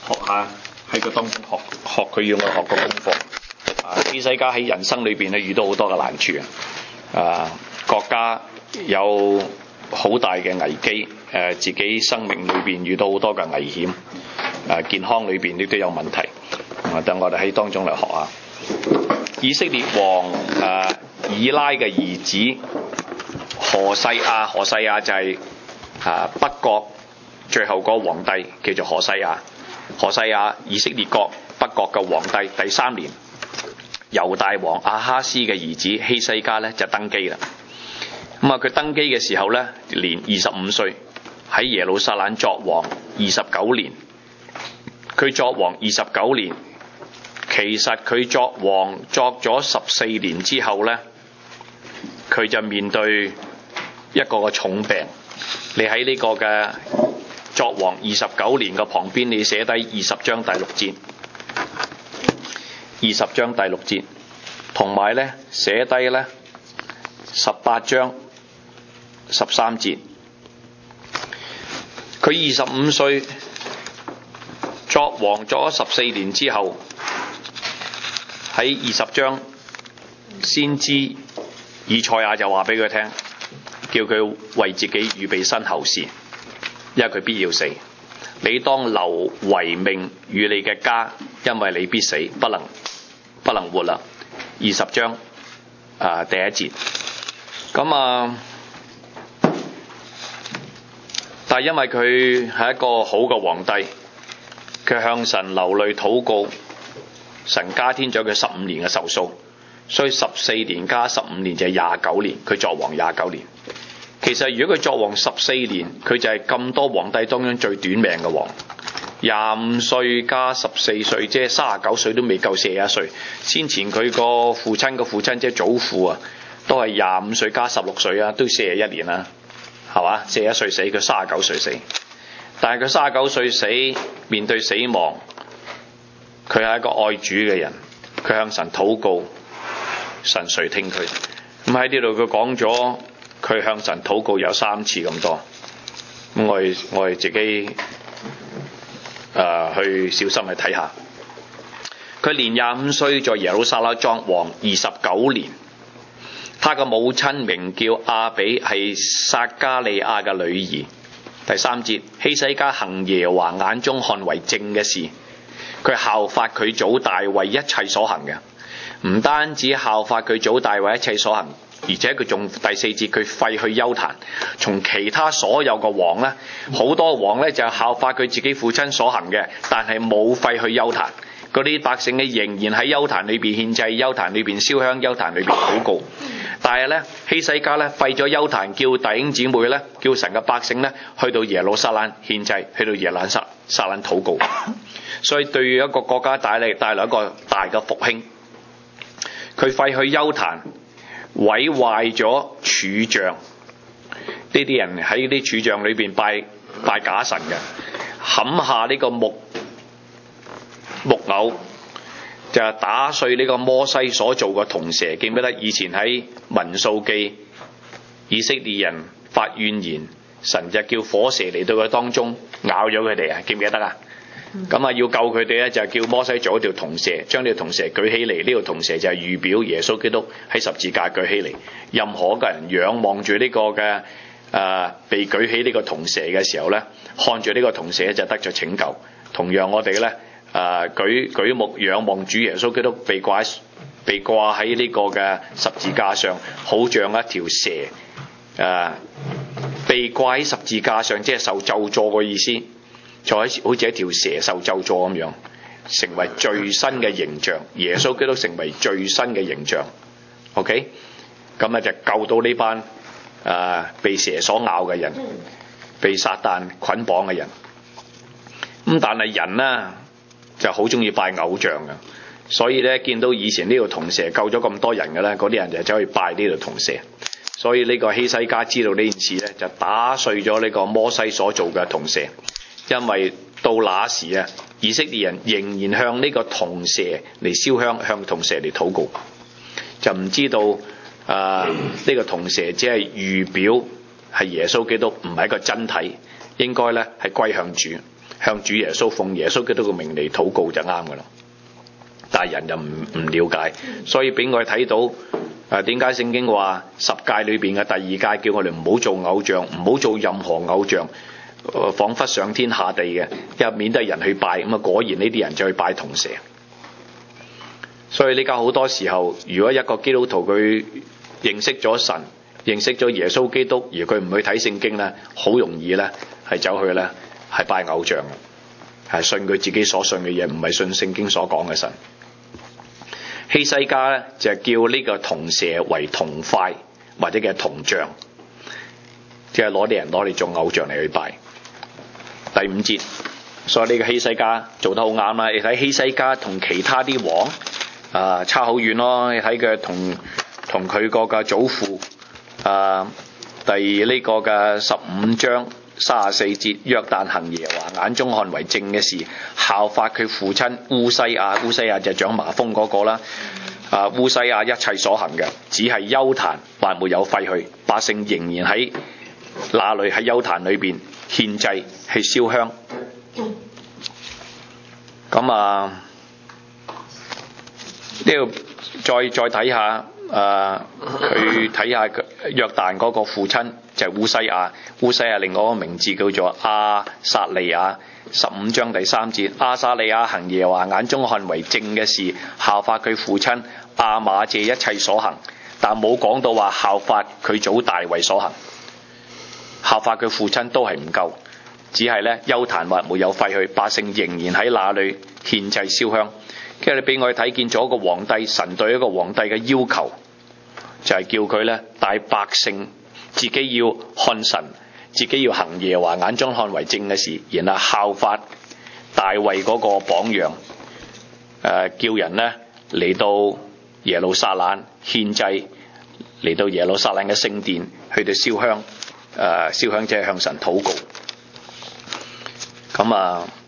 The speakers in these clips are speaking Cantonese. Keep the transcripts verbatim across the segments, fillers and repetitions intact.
學下喺個當中學學佢要我學個功課。啊，希西家喺人生裏邊咧遇到好多嘅難處啊，國家有好大嘅危機，誒、啊、自己生命裏邊遇到好多嘅危險，誒、啊、健康裏邊亦都有問題。啊，等我哋喺當中嚟學下。以色列王誒、啊、以拉嘅兒子何西亞，何西亞就係、是、啊北國最後個皇帝叫做何西亞。何西亞以色列國北國嘅皇帝第三年，猶大王亞哈斯嘅兒子希西家咧就登基啦。咁啊，佢登基嘅時候咧年二十五歲，喺耶路撒冷作王二十九年。佢作王二十九年，其實佢作王作咗十四年之後咧，佢就面對一個嘅重病。你喺呢個嘅作王二十九年嘅旁邊，你寫低二十章第六節，二十章第六節，同埋咧寫低咧十八章十三節。佢二十五歲作王作咗十四年之後，喺二十章先知以賽亞就話俾佢聽，叫佢為自己預備身後事，因為佢必要死。你當留遺命與你嘅家，因為你必死，不能不能活啦。二十章啊第一節。咁啊，但係因為佢係一個好嘅皇帝，佢向神流淚禱告，神加添咗佢十五年嘅壽數，所以十四年加十五年就係廿九年，佢作王廿九年。其實如果佢作王十四年，佢就係咁多皇帝當中最短命嘅王。廿五歲加十四歲，即係三十九歲都未夠四十一歲。先前佢個父親個父親即係祖父啊，都係廿五歲加十六歲啊，都四十一年啦，係嘛？四十一歲死，佢三十九歲死。但係佢三十九歲死，面對死亡，佢係一個愛主嘅人，佢向神禱告，神垂聽佢。咁喺呢度佢講咗，佢向神禱告有三次咁多。咁我哋我哋自己誒、呃、去小心去睇下。佢年廿五歲在耶路撒冷作王二十九年。他嘅母親名叫亞比，係撒加利亞嘅女兒。第三節，希西家行耶和華眼中看為正嘅事，佢效法佢祖大衛一切所行嘅。唔單止效法佢祖大衛一切所行，而且佢仲第四節，佢廢去邱壇。從其他所有嘅王呢，好多王呢就效法佢自己父親所行嘅，但係冇廢去邱壇。嗰啲百姓呢仍然喺邱壇裏邊獻祭，邱壇裏邊燒香，邱壇裏邊禱告。但係咧，希西家咧廢咗邱壇，叫弟兄姊妹咧，叫神嘅百姓咧去到耶路撒冷獻祭，去到耶路撒冷禱告。所以對於一個國家帶嚟帶來一個大嘅復興。佢廢去邱壇，毀壞咗柱像。呢啲人喺啲柱像裏邊拜拜假神嘅，砍下呢個木木偶。就係打碎呢個摩西所做嘅銅蛇，記唔記得以前喺民數記，以色列人發怨言，神就叫火蛇嚟到佢當中咬咗佢哋啊，記唔記得啊？咁啊、嗯、要救佢哋咧，就叫摩西做一條銅蛇，將呢條銅蛇舉起嚟，呢條銅蛇就係預表耶穌基督喺十字架舉起嚟。任何一個人仰望住呢個嘅誒、呃、被舉起呢個銅蛇嘅時候咧，看住呢個銅蛇就得咗拯救。同樣我哋咧。誒、呃、舉舉目仰望主耶穌基督被掛被掛喺呢個嘅十字架上，好像一條蛇誒、呃、被掛喺十字架上，即係受咒詛嘅意思，就好似好似一條蛇受咒詛咁樣，成為最新嘅形象。耶穌基督成為最新嘅形象。OK， 咁啊就救到呢班誒、呃、被蛇所咬嘅人，被撒旦捆綁嘅人。咁但係人呢？就好中意拜偶像嘅，所以咧見到以前呢條銅蛇救咗咁多人嘅咧，嗰啲人就走去拜呢條銅蛇。所以呢個希西家知道呢件事咧，就打碎咗呢個摩西所做嘅銅蛇。因為到那時啊，以色列人仍然向呢個銅蛇嚟燒香，向銅蛇嚟禱告，就唔知道啊呢、呃這個銅蛇只係預表係耶穌基督，唔係一個真體，應該咧係歸向主。 向主耶穌奉耶穌基督嘅名嚟禱告就啱噶啦。但係人就唔唔了解，所以俾我哋睇到誒點解聖經話十誡裏邊嘅第二誡叫我哋唔好做偶像，唔好做任何偶像，呃、彷彿上天下地嘅，因為免得人去拜。咁啊果然呢啲人就去拜銅蛇。所以呢家好多時候，如果一個基督徒佢認識咗神，認識咗耶穌基督，而佢唔去睇聖經咧，好容易咧係走去咧係拜偶像，係信佢自己所信嘅嘢，唔係信聖經所講嘅神。希西家咧就叫呢個銅蛇為銅塊或者嘅銅像，即係攞啲人攞嚟做偶像嚟去拜。第五節，所以呢個希西家做得好啱啦。你睇希西家同其他啲王啊差好遠咯。你睇佢同同佢個嘅祖父啊，第呢個嘅十五章三十四節，約旦行耶和華眼中看為正嘅事，效法佢父親烏西亞。烏西亞就係長麻風嗰個啦。啊，烏西亞一切所行嘅，只係邱壇還沒有廢去，百姓仍然喺那裏喺邱壇裏邊獻祭去燒香。咁啊，呢度再再睇下。誒，佢睇下約旦嗰個父親就係烏西亞，烏西亞另外一個名字叫做亞撒利亞。十五章第三節，亞撒利亞行耶和華眼中看為正嘅事，效法佢父親亞瑪謝一切所行，但冇講到話效法佢祖大衛所行。效法佢父親都係唔夠，只係咧邱壇還沒有廢去，百姓仍然喺那裏獻祭燒香。跟住你俾我哋睇見咗一個皇帝，神對一個皇帝嘅要求，就係、是、叫佢咧帶百姓自己要看神，自己要行耶和華眼中看為正嘅事，然後效法大衛嗰個榜樣，誒、呃、叫人咧嚟到耶路撒冷獻祭，嚟到耶路撒冷嘅聖殿去到燒香，誒、呃、燒香即係向神禱告。咁啊〜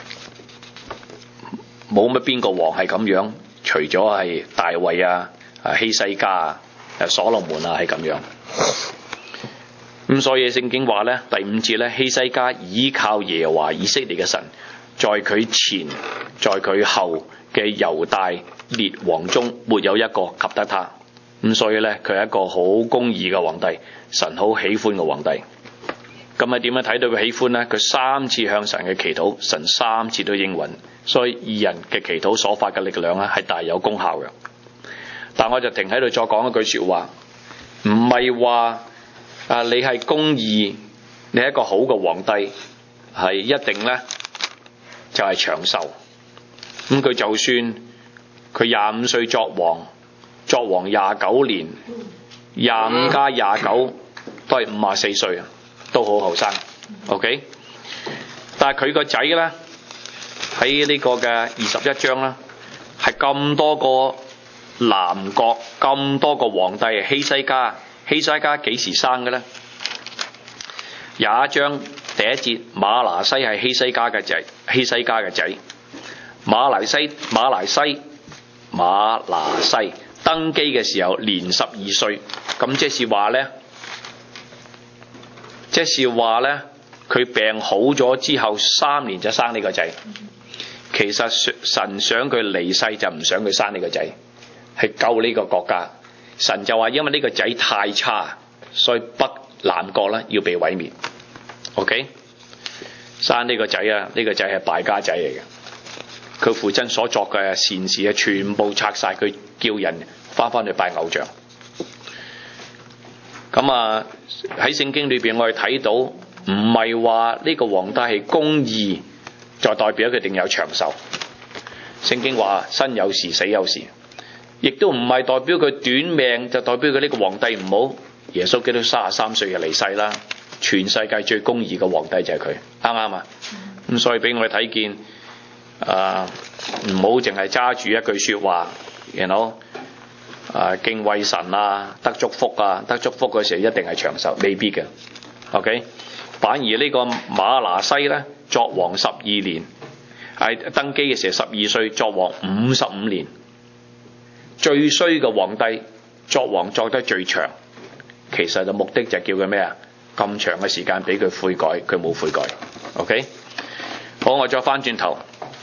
冇乜邊個王係咁樣，除咗係大衛啊、啊希西家啊、啊所羅門啊係咁樣。咁所以聖經話咧，第五節咧，希西家倚靠耶和華以色列嘅神，在佢前，在佢後嘅猶大列王中，沒有一個及得他。咁所以咧，佢係一個好公義嘅皇帝，神好喜歡嘅皇帝。咁啊點樣睇到佢喜歡呢？佢三次向神嘅祈禱，神三次都應允。所以義人嘅祈禱所發嘅力量咧，係大有功效嘅。但我就停喺度再講一句說話，唔係話啊你係公義，你係一個好嘅皇帝，係一定咧就係長壽。咁佢就算佢廿五歲作王，作王廿九年，廿五加廿九都係五十四歲啊，都好後生。OK， 但係佢個仔咧。喺呢個嘅二十一章啦，係咁多個南國咁多個皇帝，希西家，希西家幾時生嘅咧？廿一章第一節，馬拿西係希西家嘅仔，希西家嘅仔，馬拿西馬拿西馬拿西登基嘅時候年十二歲，咁即是話咧，即是話咧，佢病好咗之後三年就生呢個仔。其實神想佢離世就唔想佢生呢個仔，係救呢個國家。神就話因為呢個仔太差，所以北南國咧要被毀滅。OK， 生呢個仔啊，呢個仔係敗家仔嚟嘅。佢父親所作嘅善事啊，全部拆晒，佢叫人翻翻去拜偶像。咁啊喺聖經裏邊我哋睇到，唔係話呢個皇帝係公義，就代表佢一定有長壽。聖經話生有時死有時，亦都唔係代表佢短命，就代表佢呢個皇帝唔好。耶穌基督三十三歲就離世啦，全世界最公義嘅皇帝就係佢，啱唔啱啊？咁所以俾我哋睇見，啊唔好淨係揸住一句說話，然後啊敬畏神啊，得祝福啊，得祝福嘅時候一定係長壽，未必嘅。OK， 反而呢個馬拿西咧，作王十二年，係登基嘅時候十二歲，作王五十五年，最衰嘅皇帝作王作得最長，其實就目的就叫佢咩啊？咁長嘅時間俾佢悔改，佢冇悔改。OK， 好，我再翻轉頭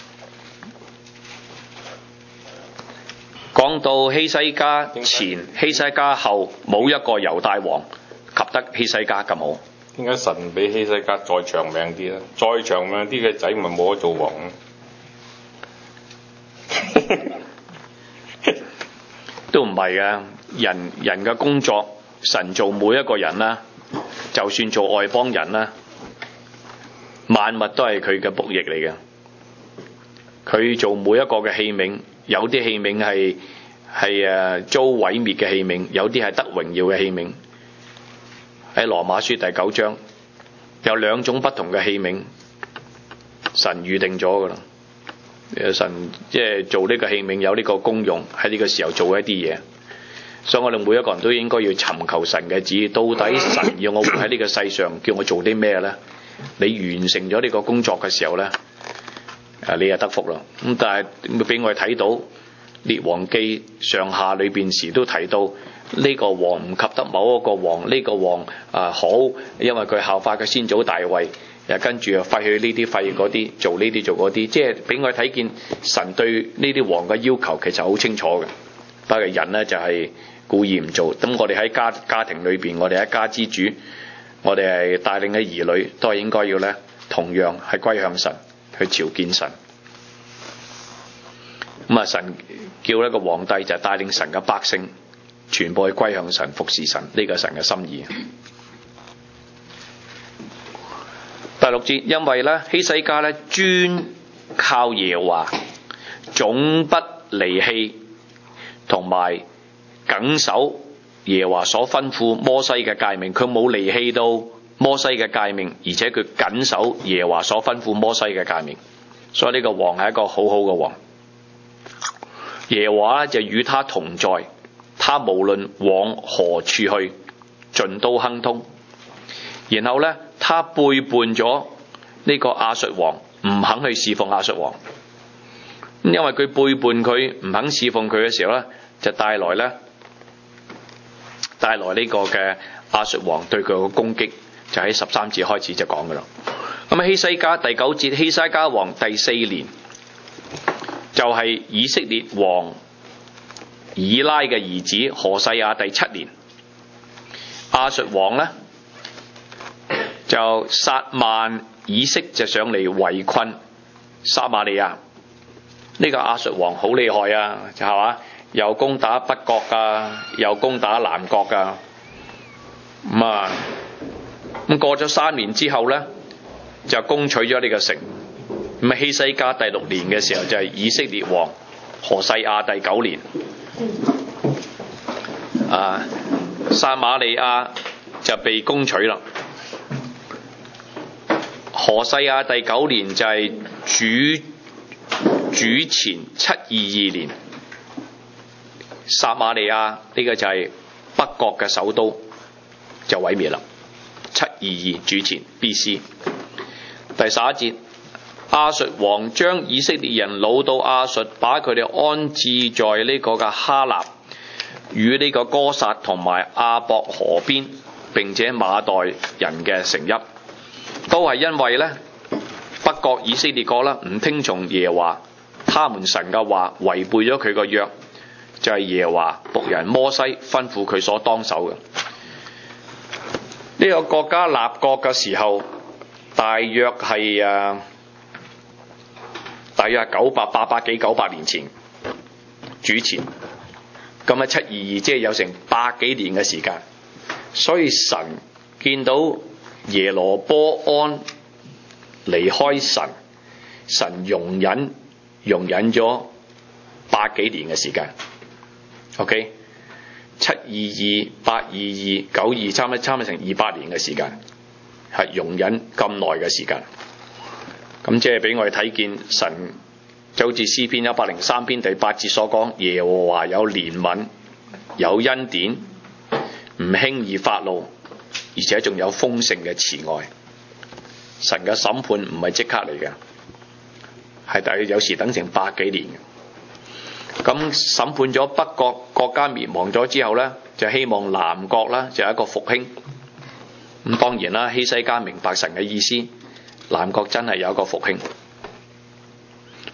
講到希西家前、希西家後，冇一個猶大王及得希西家咁好。 點解神比希西家再長命啲咧？再長命啲嘅仔咪冇得做王都唔係嘅，人人嘅工作，神做每一個人啦，就算做外邦人啦，萬物都係佢嘅僕役嚟嘅。佢做每一個嘅器皿，有啲器皿係係誒遭毀滅嘅器皿，有啲係得榮耀嘅器皿。喺羅馬書第九章有兩種不同嘅器皿，神預定咗噶啦。神即係做呢個器皿有呢個功用，喺呢個時候做一啲嘢。所以我哋每一個人都應該要尋求神嘅旨意，到底神要我活喺呢個世上，叫我做啲咩呢？你完成咗呢個工作嘅時候呢，誒你就得福啦。咁但係俾我哋睇到列王記上下裏邊時都提到呢個王唔及得某一個王，呢個王啊好，因為佢效法嘅先祖大衛，又跟住又廢去呢啲廢嗰啲，做呢啲做嗰啲，即係俾我哋睇見神對呢啲王嘅要求其實好清楚嘅。不過人呢，就係故意唔做。咁我哋喺家家庭裏邊，我哋一家之主，我哋係帶領嘅兒女，都係應該要呢，同樣係歸向神，去朝見神。咁啊，神叫一個皇帝就係帶領神嘅百姓全部去歸向神，服侍神，呢個神嘅心意。第六節，因為咧希西家咧專靠耶和華，總不離棄，同埋謹守耶和華所吩咐摩西嘅誡命。佢冇離棄到摩西嘅誡命，而且佢謹守耶和華所吩咐摩西嘅誡命。所以呢個王係一個好好嘅王。耶和華就與他同在，他無論往何處去，盡都亨通。然後呢，他背叛咗呢個亞述王，唔肯去侍奉亞述王。因為佢背叛佢，唔肯侍奉佢嘅時候呢，就帶來呢帶來呢個嘅亞述王對佢嘅攻擊，就喺十三節開始就講噶啦。咁啊，希西家第九節，希西家王第四年，就係、是、以色列王以拉嘅兒子何西亞第七年，亞述王呢，就撒縵以色就上嚟圍困撒瑪利亞。呢、這個亞述王好厲害啊，就係嘛，又攻打北國啊，又攻打南國啊。咁啊，咁過咗三年之後呢，就攻取咗呢個城。咁啊，希西家第六年嘅時候就係以色列王何西亞第九年，啊，撒瑪利亞就被攻取啦。何西亞第九年就係主主前七二二年，撒瑪利亞呢個就係北國嘅首都就毀滅啦。七二二主前 B C 第十一節。亞述王將以色列人擄到亞述，把佢哋安置在呢個嘅哈納與呢個哥撒同埋亞伯河邊，並且馬代人嘅城邑，都係因為呢北國以色列國啦唔聽從耶和華他們神嘅話，違背咗佢個約，就係、是、耶和華僕人摩西吩咐佢所當守嘅。呢、這個國家立國嘅時候，大約係誒。大約係九百八百幾九百年前主前，咁喺七二二，即係有成百幾年嘅時間。所以神見到耶羅波安離開神，神容忍容忍咗百幾年嘅時間。OK， 七二二、八二二、九二，差唔多差唔多成二百年嘅時間，係容忍咁耐嘅時間。咁即係俾我哋睇見神就好似詩篇一百零三篇第八節所講，耶和華有憐憫，有恩典，唔輕易發怒，而且仲有豐盛嘅慈愛。神嘅審判唔係即刻嚟嘅，係大約有時等成百幾年嘅。咁審判咗北國國家滅亡咗之後呢，就希望南國啦就有一個復興。咁當然啦，希西家明白神嘅意思。南國真係有一個復興，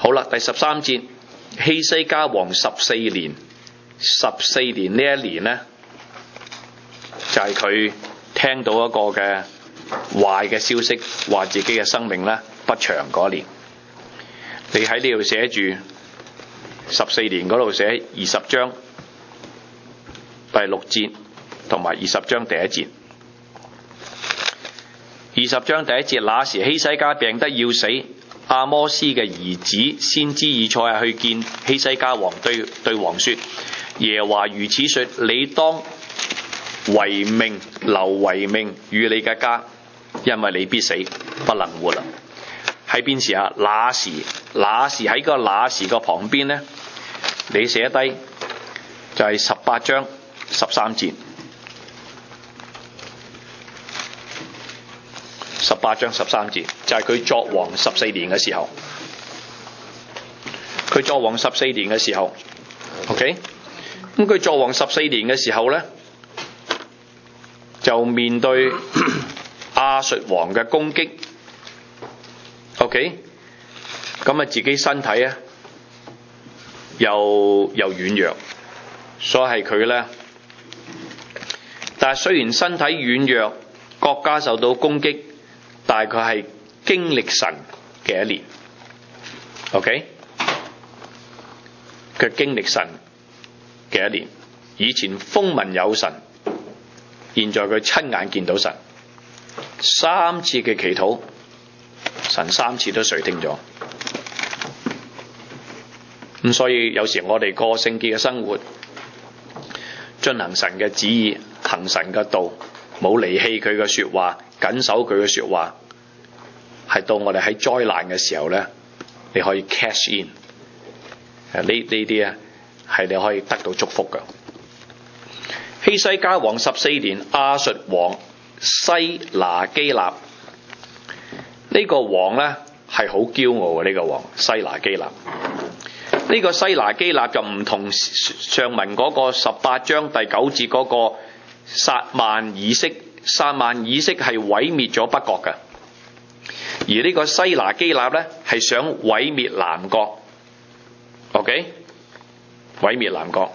好啦，第十三節，希西家王十四年，十四年呢一年呢，就係、是、佢聽到一個嘅壞嘅消息，話自己嘅生命呢不長嗰年。你喺呢度寫住十四年嗰度寫二十章第六節同埋二十章第一節。二十章第一節，那時希西家病得要死，阿摩斯嘅兒子先知以賽亞去見希西家王，對對王說：耶和華如此說，你當違命留違命與你嘅家，因為你必死，不能活啦。喺邊時啊？那時，那時喺個那時個旁邊呢，你寫低就係十八章十三節。十八章十三節就係、是、佢作王十四年嘅時候，佢作王十四年嘅時候 ，OK， 咁佢作王十四年嘅時候呢，就面對亞述王嘅攻擊 ，OK， 咁啊自己身體啊又又軟弱，所以係佢呢。但係雖然身體軟弱，國家受到攻擊。大概係經歷神嘅一年 ，OK？ 佢經歷神嘅一年，以前風聞有神，現在佢親眼見到神，三次嘅祈禱，神三次都垂聽咗。咁所以有時我哋過聖潔嘅生活，遵行神嘅旨意，行神嘅道，冇離棄佢嘅說話，謹守佢嘅說話，係到我哋喺災難嘅時候咧，你可以 cash in。誒，呢呢啲啊，係你可以得到祝福嘅。希西家王十四年，亞述王西拿基立，呢、這個王咧係好驕傲嘅，呢、這個王西拿基立。呢、這個西拿基立就唔同上文嗰個十八章第九節嗰個撒曼以色。撒曼以色係毀滅咗北國嘅，而呢個西拿基立咧係想毀滅南國 ，OK？ 毀滅南國，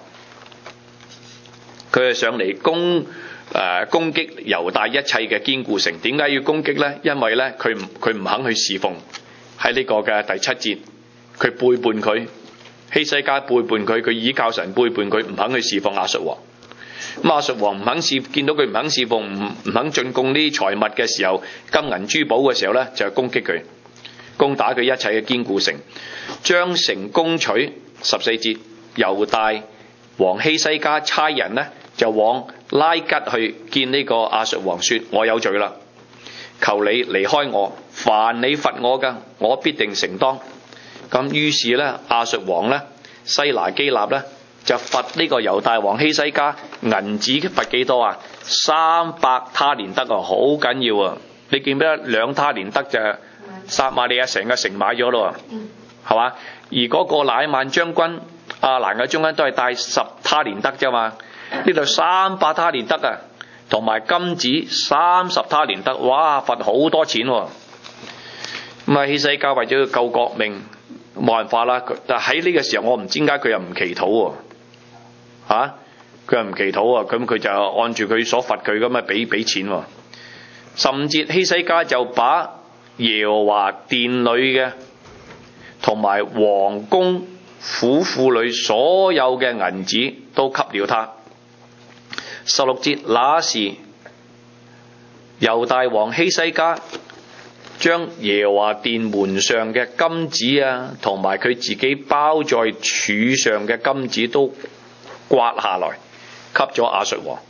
佢係上嚟攻誒、呃、攻擊猶大一切嘅堅固城。點解要攻擊咧？因為咧佢唔佢唔肯去侍奉。喺呢個嘅第七節，佢背叛佢，希西家背叛佢，佢倚靠神背叛佢，唔肯去侍奉亞述王。咁亞述王唔肯侍，見到佢唔肯侍奉，唔唔肯進貢啲財物嘅時候，金銀珠寶嘅時候咧，就係攻擊佢，攻打佢一切嘅堅固城，將城攻取。十四節，猶大王希西家差人呢，就往拉吉去見呢個亞述王，說：我有罪啦，求你離開我，凡你罰我嘅，我必定承當。咁於是咧，亞述王咧，西拿基立咧，就罰呢個猶大王希西家銀子，罰幾多啊？三百他連得啊，好緊要啊！你記唔記得兩他連得就撒瑪利亞成個城買咗咯，係嘛？而嗰個乃縵將軍亞蘭嘅將軍都係帶十他連得啫嘛，呢度三百他連得啊，同埋金子三十他連得，哇！罰好多錢喎。咁啊，希西家為咗要救國命，冇辦法啦。但喺呢個時候，我唔知點解佢又唔祈禱喎。嚇，佢又唔祈禱啊，咁佢就按住佢所罰佢咁啊，俾俾錢喎。十五節，希西家就把耶和華殿裏嘅同埋王宮府庫裏所有嘅銀子都給了他。十六節，那時猶大王希西家將耶和華殿門上嘅金子啊，同埋佢自己包在柱上嘅金子都刮下來，給咗亞述王。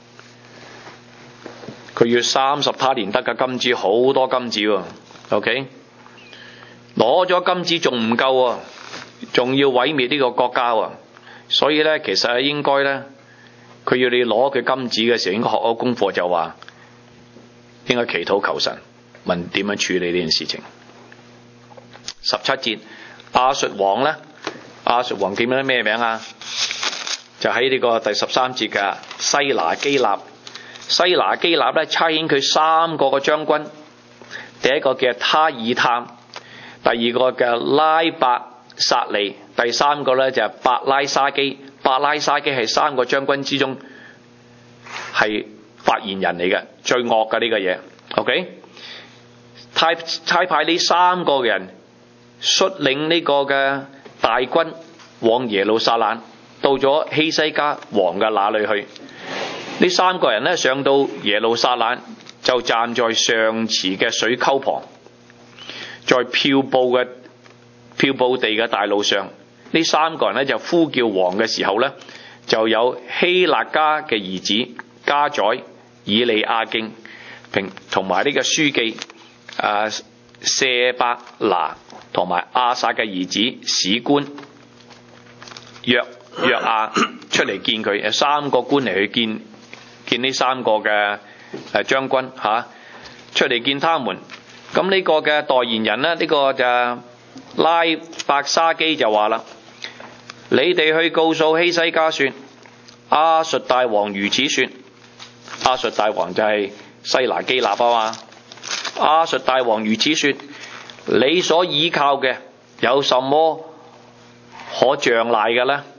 佢要三十他連得嘅金子，好多金子喎。OK， 攞咗金子仲唔夠喎，仲要毀滅呢個國家喎。所以咧，其實應該咧，佢要你攞佢金子嘅時候，應該學咗功課就話，應該祈禱求神，問點樣處理呢件事情。十七節，亞述王咧，亞述王點樣咩名啊？就喺呢個第十三節嘅西拿基立。西拿基立咧，差遣佢三個嘅將軍，第一個叫他爾探，第二個叫拉伯撒利，第三個咧就係伯拉沙基。伯拉沙基係三個將軍之中係發言人嚟嘅，最惡嘅呢個嘢。OK， 差差派呢三個人率領呢個嘅大軍往耶路撒冷，到咗希西家王嘅那裏去。呢三個人咧上到耶路撒冷，就站在上池嘅水溝旁，在漂布嘅漂布地嘅大路上。呢三個人咧就呼叫王嘅時候咧，就有希勒家嘅兒子家宰、以利亞敬，並同埋呢個書記啊舍伯拿，同埋亞薩嘅兒子史官約約亞出嚟見佢。有三個官嚟去見見呢三個嘅誒將軍嚇、啊、出嚟見他們。咁呢個嘅代言人咧，呢、這個就拉伯沙基就話啦：你哋去告訴希西家說，亞述大王如此說。亞述大王就係西拿基立啊嘛。亞述大王如此說：你所倚靠嘅有什麼可仗賴嘅呢？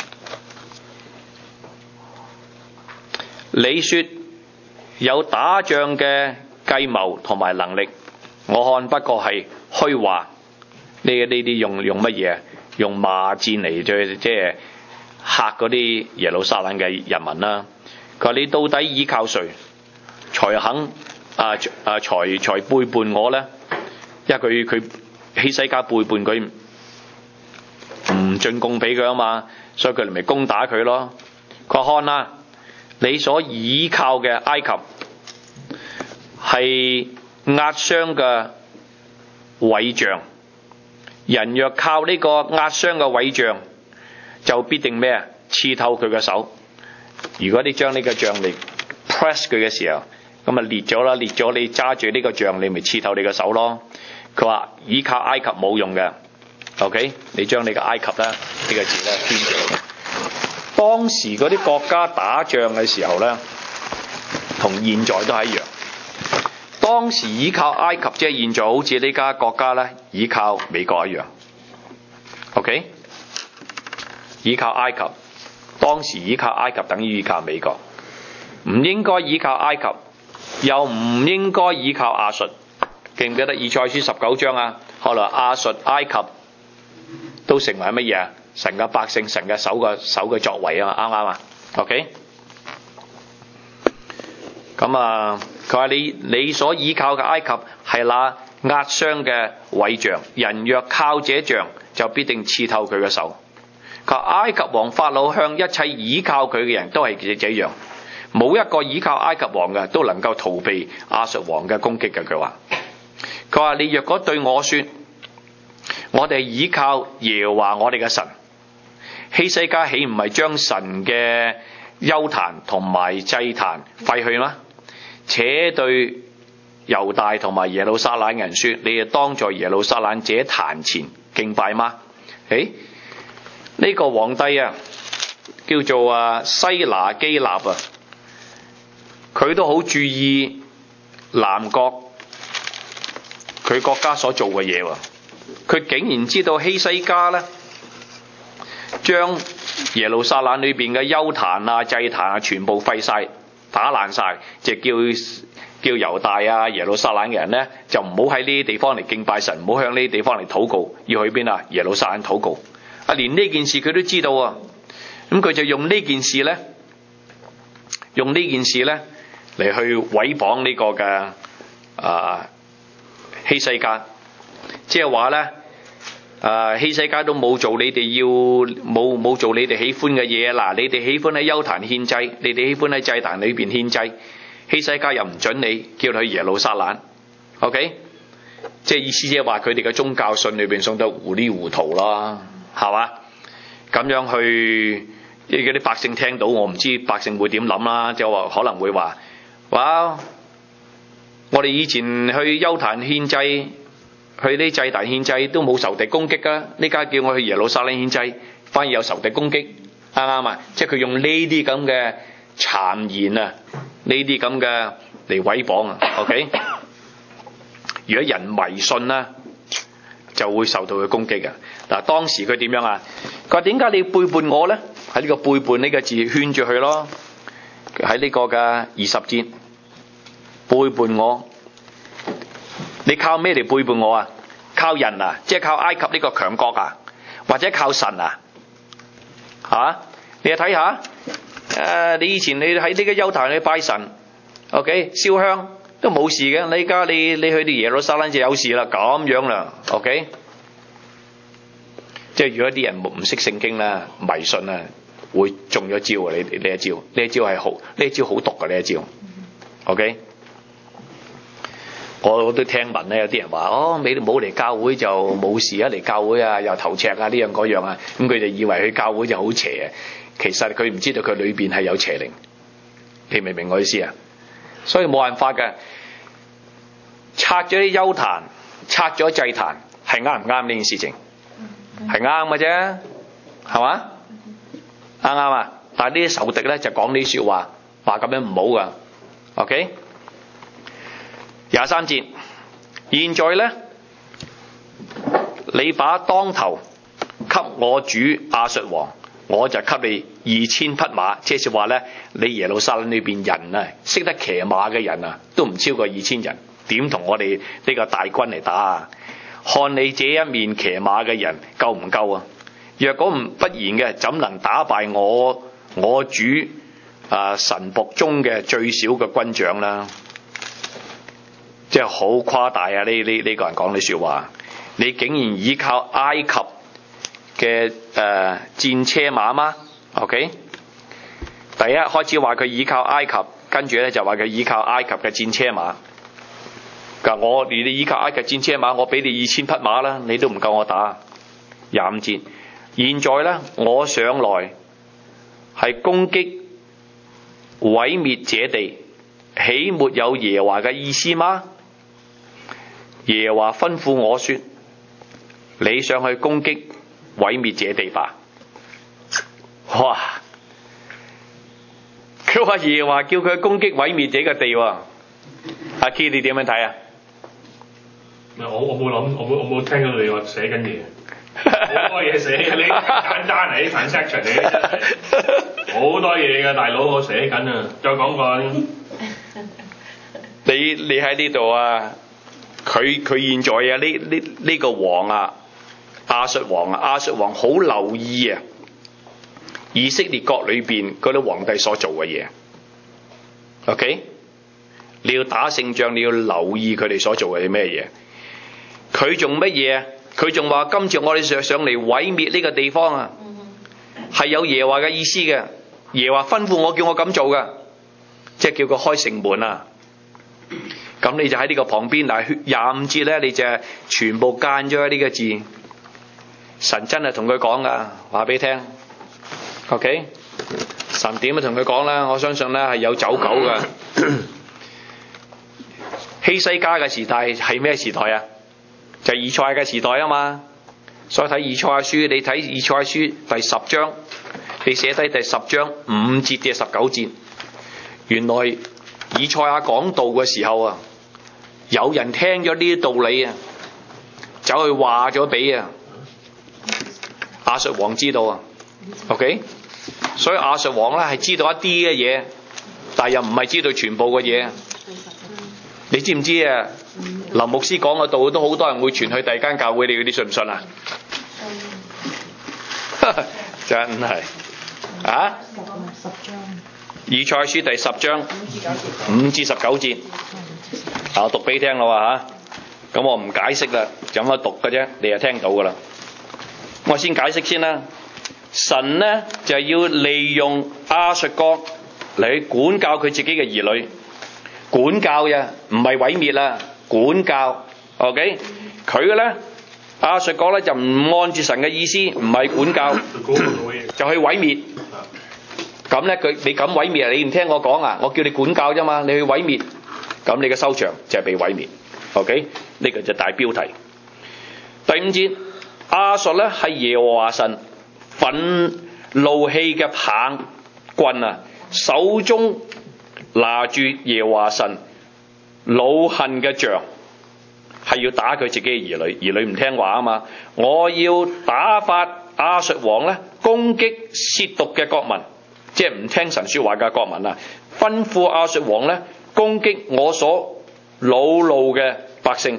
你說有打仗嘅計謀同埋能力，我看不過係虛話。呢呢啲用用乜嘢？用罵戰嚟即即係嚇嗰啲耶路撒冷嘅人民啦。佢話你到底倚靠誰，才肯啊啊才才背叛我呢？因為佢佢希西家背叛佢，唔進貢俾佢啊嘛，所以佢哋咪攻打佢咯。佢話看啦，你所倚靠嘅埃及係壓傷嘅葦杖，人若靠呢個壓傷嘅葦杖，就必定咩啊？刺透佢嘅手。如果你將呢個杖嚟 press 佢嘅時候，咁啊裂咗啦，裂咗你揸住呢個杖，你咪刺透你嘅手咯。佢話倚靠埃及冇用嘅 ，OK？ 你將你個埃及咧呢、呢個字咧圈住。當時嗰啲國家打仗嘅時候咧，同現在都係一樣。當時倚靠埃及，即係現在好似呢家國家咧倚靠美國一樣。OK？ 倚靠埃及，當時倚靠埃及等於倚靠美國，唔應該倚靠埃及，又唔應該倚靠亞述。記唔記得以賽書十九章啊？後來亞述、埃及都成為乜嘢啊？神嘅百姓，神嘅手嘅手嘅作為啊，啱唔啱啊 ？OK， 咁啊，佢話你你所倚靠嘅埃及係那壓傷嘅葦杖，人若靠這杖，就必定刺透佢嘅手。佢話埃及王法老向一切倚靠佢嘅人都係這樣，冇一個倚靠埃及王嘅都能夠逃避亞述王嘅攻擊嘅。佢話。佢話你若果對我說，我哋倚靠耶和華我哋嘅神，希西家豈唔係將神嘅邱壇同埋祭壇廢去嗎？且對猶大同埋耶路撒冷人說，你哋當在耶路撒冷這壇前敬拜嗎？誒，呢、這個皇帝啊，叫做啊西拿基立啊，佢都好注意南國。佢國家所做嘅嘢喎，佢竟然知道希西家咧，將耶路撒冷裏邊嘅邱壇啊、祭壇啊，全部廢晒、打爛晒，就叫叫猶大啊、耶路撒冷嘅人咧，就唔好喺呢啲地方嚟敬拜神，唔好向呢啲地方嚟禱告，要去邊啊？耶路撒冷禱告。啊，連呢件事佢都知道啊，咁佢就用呢件事咧，用呢件事咧嚟去毀謗呢個嘅啊。希西家，即係話咧，誒希西家都冇做你哋要冇冇做你哋喜歡嘅嘢。嗱，你哋喜歡喺邱壇獻祭，你哋喜歡喺祭壇裏邊獻祭，希西家又唔准你叫佢去耶路撒冷。OK， 即係意思即係話佢哋嘅宗教信裏邊送得糊裡糊塗啦，係嘛？咁樣去，即係嗰啲百姓聽到，我唔知百姓會點諗啦，即係話可能會話，哇！我哋以前去邱壇獻祭，去啲祭壇獻祭都冇仇敵攻擊啊！呢家叫我去耶路撒冷獻祭，反而有仇敵攻擊，啱唔啱啊？即係佢用呢啲咁嘅讒言啊，呢啲咁嘅嚟毀謗啊。OK， 如果人迷信啦，就會受到佢攻擊嘅。 嗱，當時佢點樣啊？佢話點解你要背叛我咧？喺呢個背叛呢個字圈住佢咯。喺呢個嘅二十節，背叛我，你靠咩嚟背叛我啊？靠人啊？即係靠埃及呢個強國啊？或者靠神啊？吓、啊？你去睇下，誒、啊，你以前你喺呢個邱壇去拜神 ，OK， 燒香都冇事嘅。你而家你你去到耶路撒冷就有事啦，咁樣啦 ，OK。即係如果啲人唔識聖經啦、迷信啦，會中咗招啊！你呢一招，呢一招係好，呢一招好毒嘅呢一招。OK， 我我都聽聞咧，有啲人話哦，你冇嚟教會就冇事啊，嚟教會啊又頭赤啊呢樣嗰樣啊，咁佢就以為去教會就好邪啊。其實佢唔知道佢裏邊係有邪靈，你明唔明我意思啊？所以冇辦法嘅，拆咗啲邱壇，拆咗祭壇，係啱唔啱呢件事情？係啱嘅啫，係嘛？啱啱啊？但係呢啲仇敵咧就講呢啲說話，話咁樣唔好噶。OK， 廿三節，現在咧，你把當頭給我主亞述王，我就給你二千匹馬。即係話咧，你耶路撒冷裏邊人啊，識得騎馬嘅人啊，都唔超過二千人，點同我哋呢個大軍嚟打啊？看你這一面騎馬嘅人夠唔夠啊？若果唔不然嘅，怎能打敗我我主啊神僕中嘅最小嘅軍長啦？即係好誇大啊！呢呢呢個人講呢說話，你竟然依靠埃及嘅誒、呃、戰車馬嗎 ？OK， 第一開始話佢依靠埃及，跟住咧就話佢依靠埃及嘅戰車馬。我你你依靠埃及戰車馬，我俾你二千匹馬啦，你都唔夠我打。廿五節，現在咧我上來係攻擊毀滅這地，豈沒有耶和華嘅意思嗎？耶和華吩咐我說，你上去攻擊毀滅這地吧。哇！佢話耶和華叫佢攻擊毀滅這個地喎。阿 K 你點樣睇啊？ 我我冇諗，我冇我冇聽到你話寫緊嘢，好多嘢寫嘅，你簡單嚟啲 transaction 嚟嘅真係，好多嘢嘅大佬，我寫緊啊，再講講。 你你喺呢度啊？佢佢現在啊呢呢呢個王啊亞述王啊亞述王好留意啊以色列國裏邊嗰啲皇帝所做嘅嘢。OK， 你要打勝仗，你要留意佢哋所做嘅係咩嘢。佢仲乜嘢啊？佢仲話今次我哋上上嚟毀滅呢個地方啊，係有耶和華嘅意思嘅。耶和華吩咐我叫我咁做嘅，即係叫佢開城門啊。咁你就喺呢個旁邊嗱，廿五節咧，你就全部間咗呢個字。神真係同佢講噶，話俾你聽。OK， 神點樣同佢講咧？我相信咧係有走狗噶。希西家嘅時代係咩時代啊？就係以賽亞嘅時代啊嘛。所以睇以賽亞書，你睇以賽亞書第十章，你寫低第十章五節至十九節，原來以賽亞講道嘅時候啊，有人聽咗呢啲道理啊，走去話咗俾啊亞述王知道啊。OK， 所以亞述王咧係知道一啲嘅嘢，但係又唔係知道全部嘅嘢。你知唔知啊？林牧師講嘅道都好多人會傳去第二間教會，你嗰啲信唔信啊？真係啊！十章以賽亞書第十章五至十九節，我讀俾你聽咯吓。咁我唔解釋啦，就咁樣讀嘅啫，你就聽到噶啦。我先解釋先啦。神呢就係要利用亞述國嚟去管教佢自己嘅兒女，管教呀，唔係毀滅啦，管教。OK， 佢嘅咧亞述國咧就唔按住神嘅意思，唔係管教，就去毀滅。咁咧佢你咁毀滅，你唔聽我講啊？我叫你管教啫嘛，你去毀滅，咁你嘅收場就係被毀滅。OK， 呢個就大標題。第五節，亞述咧係耶和華神憤怒氣嘅棒棍啊，手中拿住耶和華神惱恨嘅杖， 係要打佢自己嘅兒女，兒女唔聽話啊嘛。我要打發亞述王咧攻擊褻瀆嘅國民，即係唔聽神說話嘅國民啊！吩咐亞述王咧攻擊我所惱怒嘅百姓，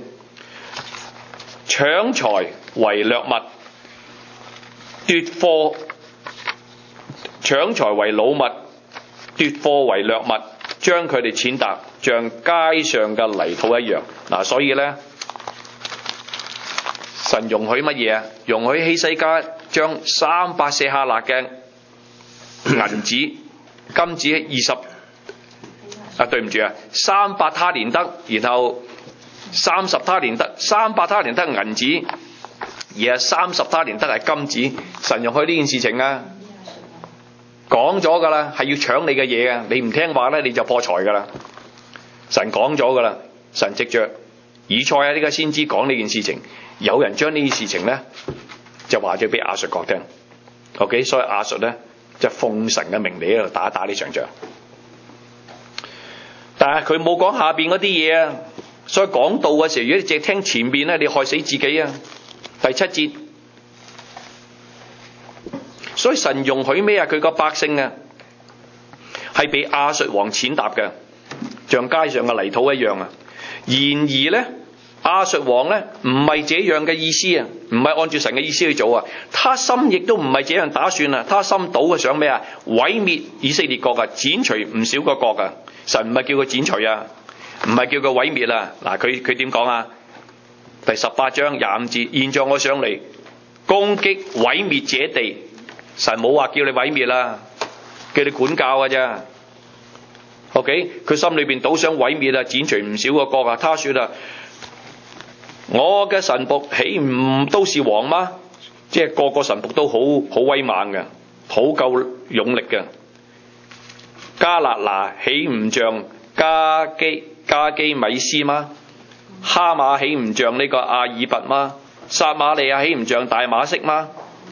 搶財為掠物，奪貨搶財為擄物，奪貨為掠物，將佢哋踐踏，像街上嘅泥土一樣。嗱、啊，所以咧，神容許乜嘢啊？容許希西家將三百舍客勒嘅銀子、金子二十啊，對唔住啊，三百他連得，然後三十他連得，三百他連得銀子，而係三十他連得係金子。神容許呢件事情啊！講咗噶啦，係要搶你嘅嘢啊！你唔聽話咧，你就破財噶啦。神講咗噶啦，神藉着以賽亞呢個先知講呢件事情，有人將呢件事情咧就話咗俾亞述國聽。OK， 所以亞述咧就奉神嘅命嚟喺度打打呢場仗。但係佢冇講下邊嗰啲嘢啊，所以講道嘅時候，如果你淨係聽前邊咧，你害死自己啊！第七節。所以神容許咩啊？佢個百姓啊，係被亞述王踐踏嘅，像街上嘅泥土一樣啊。然而咧，亞述王咧唔係這樣嘅意思啊，唔係按照神嘅意思去做啊。他心亦都唔係這樣打算啊。他心倒嘅想咩啊？毀滅以色列國啊，剪除唔少個國啊。神唔係叫佢剪除啊，唔係叫佢毀滅啊。嗱，佢佢點講啊？第十八章廿五節，現在我上嚟攻擊毀滅這地。神冇話叫你毀滅啦，叫你管教㗎啫。OK， 佢心裏邊倒想毀滅啊，剪除唔少個國啊。他說啊，我嘅臣僕豈唔都是王嗎？即係個個臣僕都好好威猛嘅，好夠勇力嘅。加勒拿豈唔像加基加基米斯嗎？哈馬豈唔像呢個阿爾拔嗎？撒瑪利亞豈唔像大馬色嗎？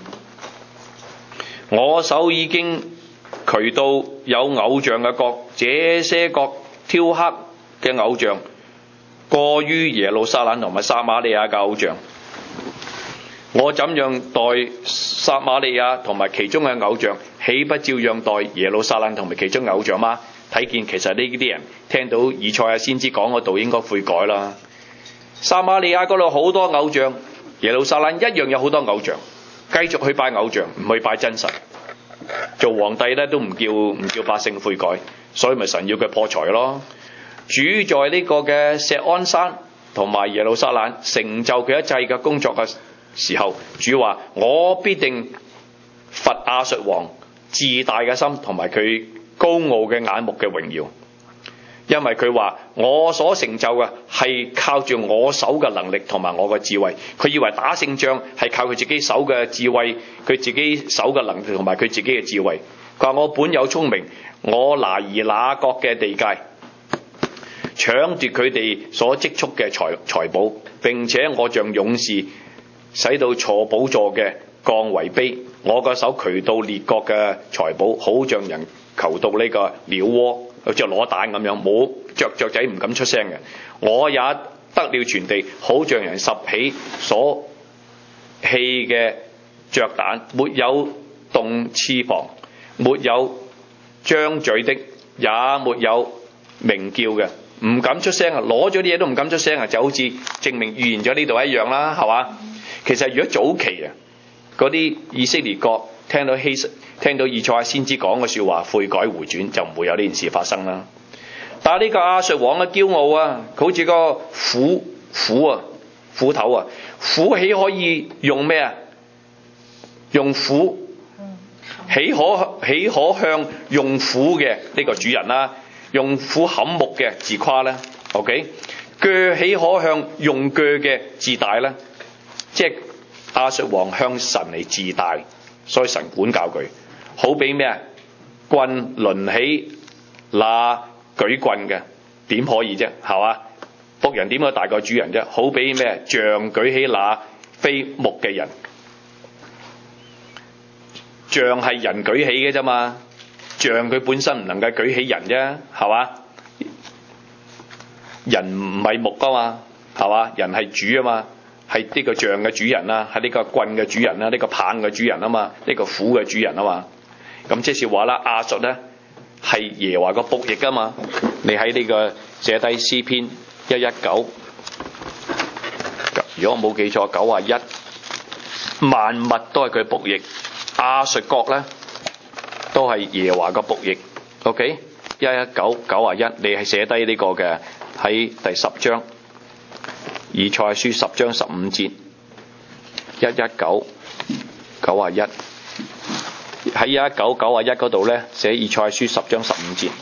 我手已經渠到有偶像嘅國，這些國雕刻嘅偶像過於耶路撒冷同埋撒瑪利亞嘅偶像。我怎樣待撒瑪利亞同埋其中嘅偶像，豈不照樣待耶路撒冷同埋其中嘅偶像嗎？睇見其實呢啲人聽到以賽亞先知講嗰度應該悔改啦。撒瑪利亞嗰度好多偶像，耶路撒冷一樣有好多偶像。繼續去拜偶像，唔去拜真神。做皇帝咧都唔叫唔叫百姓悔改，所以咪神要佢破財咯。主在呢個嘅錫安山同埋耶路撒冷成就佢一切嘅工作嘅時候，主話：我必定罰亞述王自大嘅心同埋佢高傲嘅眼目嘅榮耀。因為佢話我所成就嘅係靠住我手嘅能力同埋我嘅智慧，佢以為打勝仗係靠佢自己手嘅智慧，佢自己手嘅能力同埋佢自己嘅智慧。佢話我本有聰明，我拿而那國嘅地界，搶奪佢哋所積蓄嘅財財寶，並且我像勇士，使到坐寶座嘅降為卑，我個手渠到列國嘅財寶，好像人求到呢個鳥窩，好似攞蛋咁樣，冇雀雀仔唔敢出聲嘅。我也得了全地，好像人拾起所棄嘅雀蛋，沒有動翅膀，沒有張嘴的，也沒有鳴叫嘅，唔敢出聲啊！攞咗啲嘢都唔敢出聲啊！就好似證明預言咗呢度一樣啦，係嘛？其實如果早期啊，嗰啲以色列國聽到希聽到以賽亞先知講嘅説話，悔改回轉，就唔會有呢件事發生啦。但係呢個亞述王嘅驕傲啊，佢好似個斧斧啊斧頭啊，斧豈可以用咩啊？用斧豈可豈可向用斧嘅呢個主人啦、啊，用斧砍木嘅自誇咧 ？OK， 鋸豈可向用鋸嘅自大咧？即係亞述王向神嚟自大，所以神管教佢，好比咩啊？棍掄起那舉棍嘅，點可以啫？係嘛？僕人點可以大過主人啫？好比咩？杖舉起那非木嘅人，杖係人舉起嘅啫嘛，杖佢本身唔能夠舉起人啫，係嘛？人唔係木噶嘛， 係嘛？人係主啊嘛，係呢個杖嘅主人啦，係呢個棍嘅主人啦，呢、這個棒嘅主人啊嘛，呢、這個斧嘅主人啊嘛。咁即是話啦，亞述咧係耶和華個僕役啊嘛。你喺呢個寫低詩篇一一九，如果我冇記錯，九啊一，萬物都係佢僕役。亞述國咧都係耶和華個僕役。OK， 一一九九啊一，你係寫低呢個嘅喺第十章，以賽亞書十章十五節，一一九九啊一，喺一一九九啊一嗰度咧寫以賽亞書十章十五節。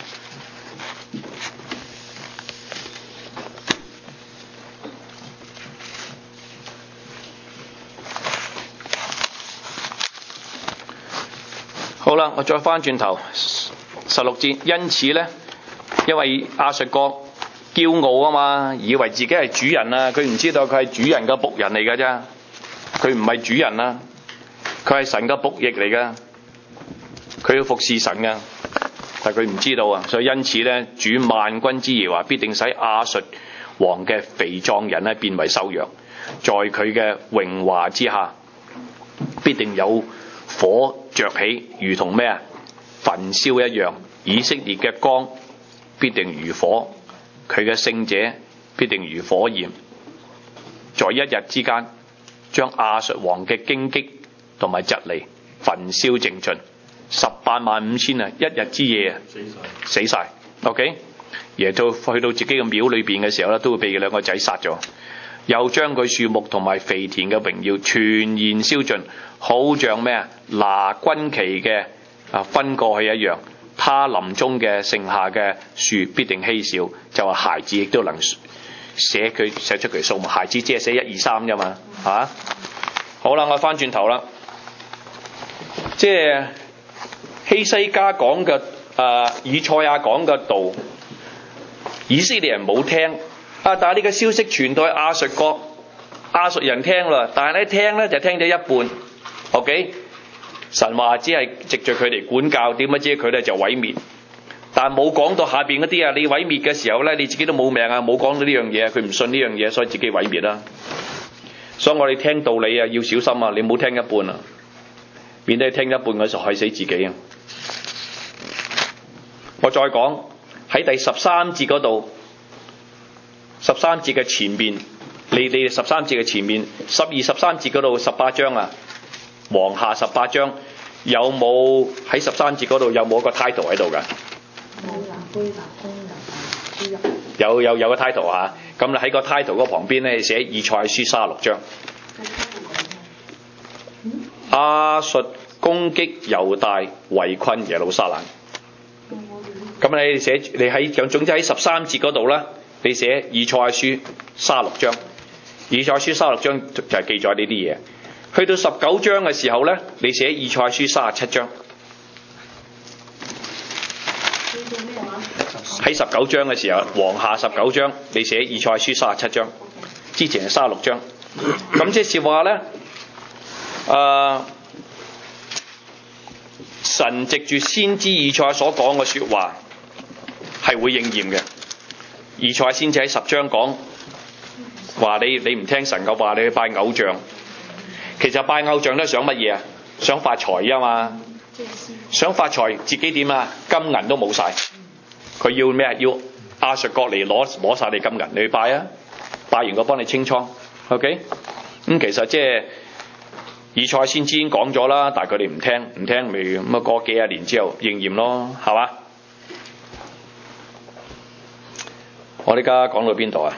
好啦，我再翻轉頭十六節，因此咧，因為亞述國驕傲啊嘛，以為自己係主人啊，佢唔知道佢係主人嘅僕人嚟㗎啫，佢唔係主人啊，佢係神嘅僕役嚟㗎，佢要服侍神㗎，但係佢唔知道啊，所以因此咧，主萬軍之耶和華必定使亞述王嘅肥壯人咧變為瘦弱，在佢嘅榮華之下，必定有火着起，如同咩啊？焚燒一樣。以色列嘅光必定如火，佢嘅聖者必定如火焰，在一日之間將亞述王嘅荊棘同埋蒺藜焚燒淨盡，十八萬五千啊！一日之夜啊，死晒。OK， 而到去到自己嘅廟裏邊嘅時候咧，都會被兩個仔殺咗。又將佢樹木同埋肥田嘅榮耀全然燒盡，好像咩啊？拿軍旗嘅啊分過去一樣。他林中嘅剩下嘅樹必定稀少，就話孩子亦都能寫佢寫出佢數目。孩子只係寫一二三啫嘛，嚇、啊。好啦，我翻轉頭啦，即係希西家講嘅啊，以賽亞講嘅道，以色列人冇聽。啊！但係呢個消息傳到去亞述國，亞述人聽啦，但係咧聽咧就聽咗一半。OK， 神話只係藉著佢哋管教，點不知佢咧就毀滅，但係冇講到下邊嗰啲啊！你毀滅嘅時候咧，你自己都冇命啊！冇講到呢樣嘢，佢唔信呢樣嘢，所以自己毀滅啦。所以我哋聽道理啊，要小心啊！你唔好聽一半啊，免得你聽一半嘅時候害死自己啊！我再講喺第十三節嗰度。十三節嘅前面，你你十三節嘅前面，十二十三節嗰度十八章啊，王下十八章有冇喺十三節嗰度有冇一個 title 喺度㗎？有有有個 title 嚇，咁你喺個 title 嗰旁邊咧寫以賽亞書三十六章，亞述攻擊猶大，圍困耶路撒冷。咁你寫你喺總之喺十三節嗰度啦。你寫以賽亞書三十六章，以賽亞書三十六章就係記載呢啲嘢。去到十九章嘅時候咧，你寫以賽亞書三十七章。喺十九章嘅時候，王下十九章，你寫以賽亞書三十七章。之前係三十六章。咁即係話咧，誒、呃，神藉住先知以賽所講嘅説話係會應驗嘅。以賽先至喺十章講話你你唔聽神嘅話，你去拜偶像。其實拜偶像都係想乜嘢啊？想發財啊嘛！想發財，自己點啊？金銀都冇晒，佢要咩啊？要亞述國嚟攞攞曬你金銀，你去拜啊！拜完我幫你清倉。OK， 咁、嗯、其實即係以賽先知已經講咗啦，但係佢哋唔聽，唔聽咪咁啊？過幾廿年之後應驗咯，係嘛？我哋而家講到邊度啊？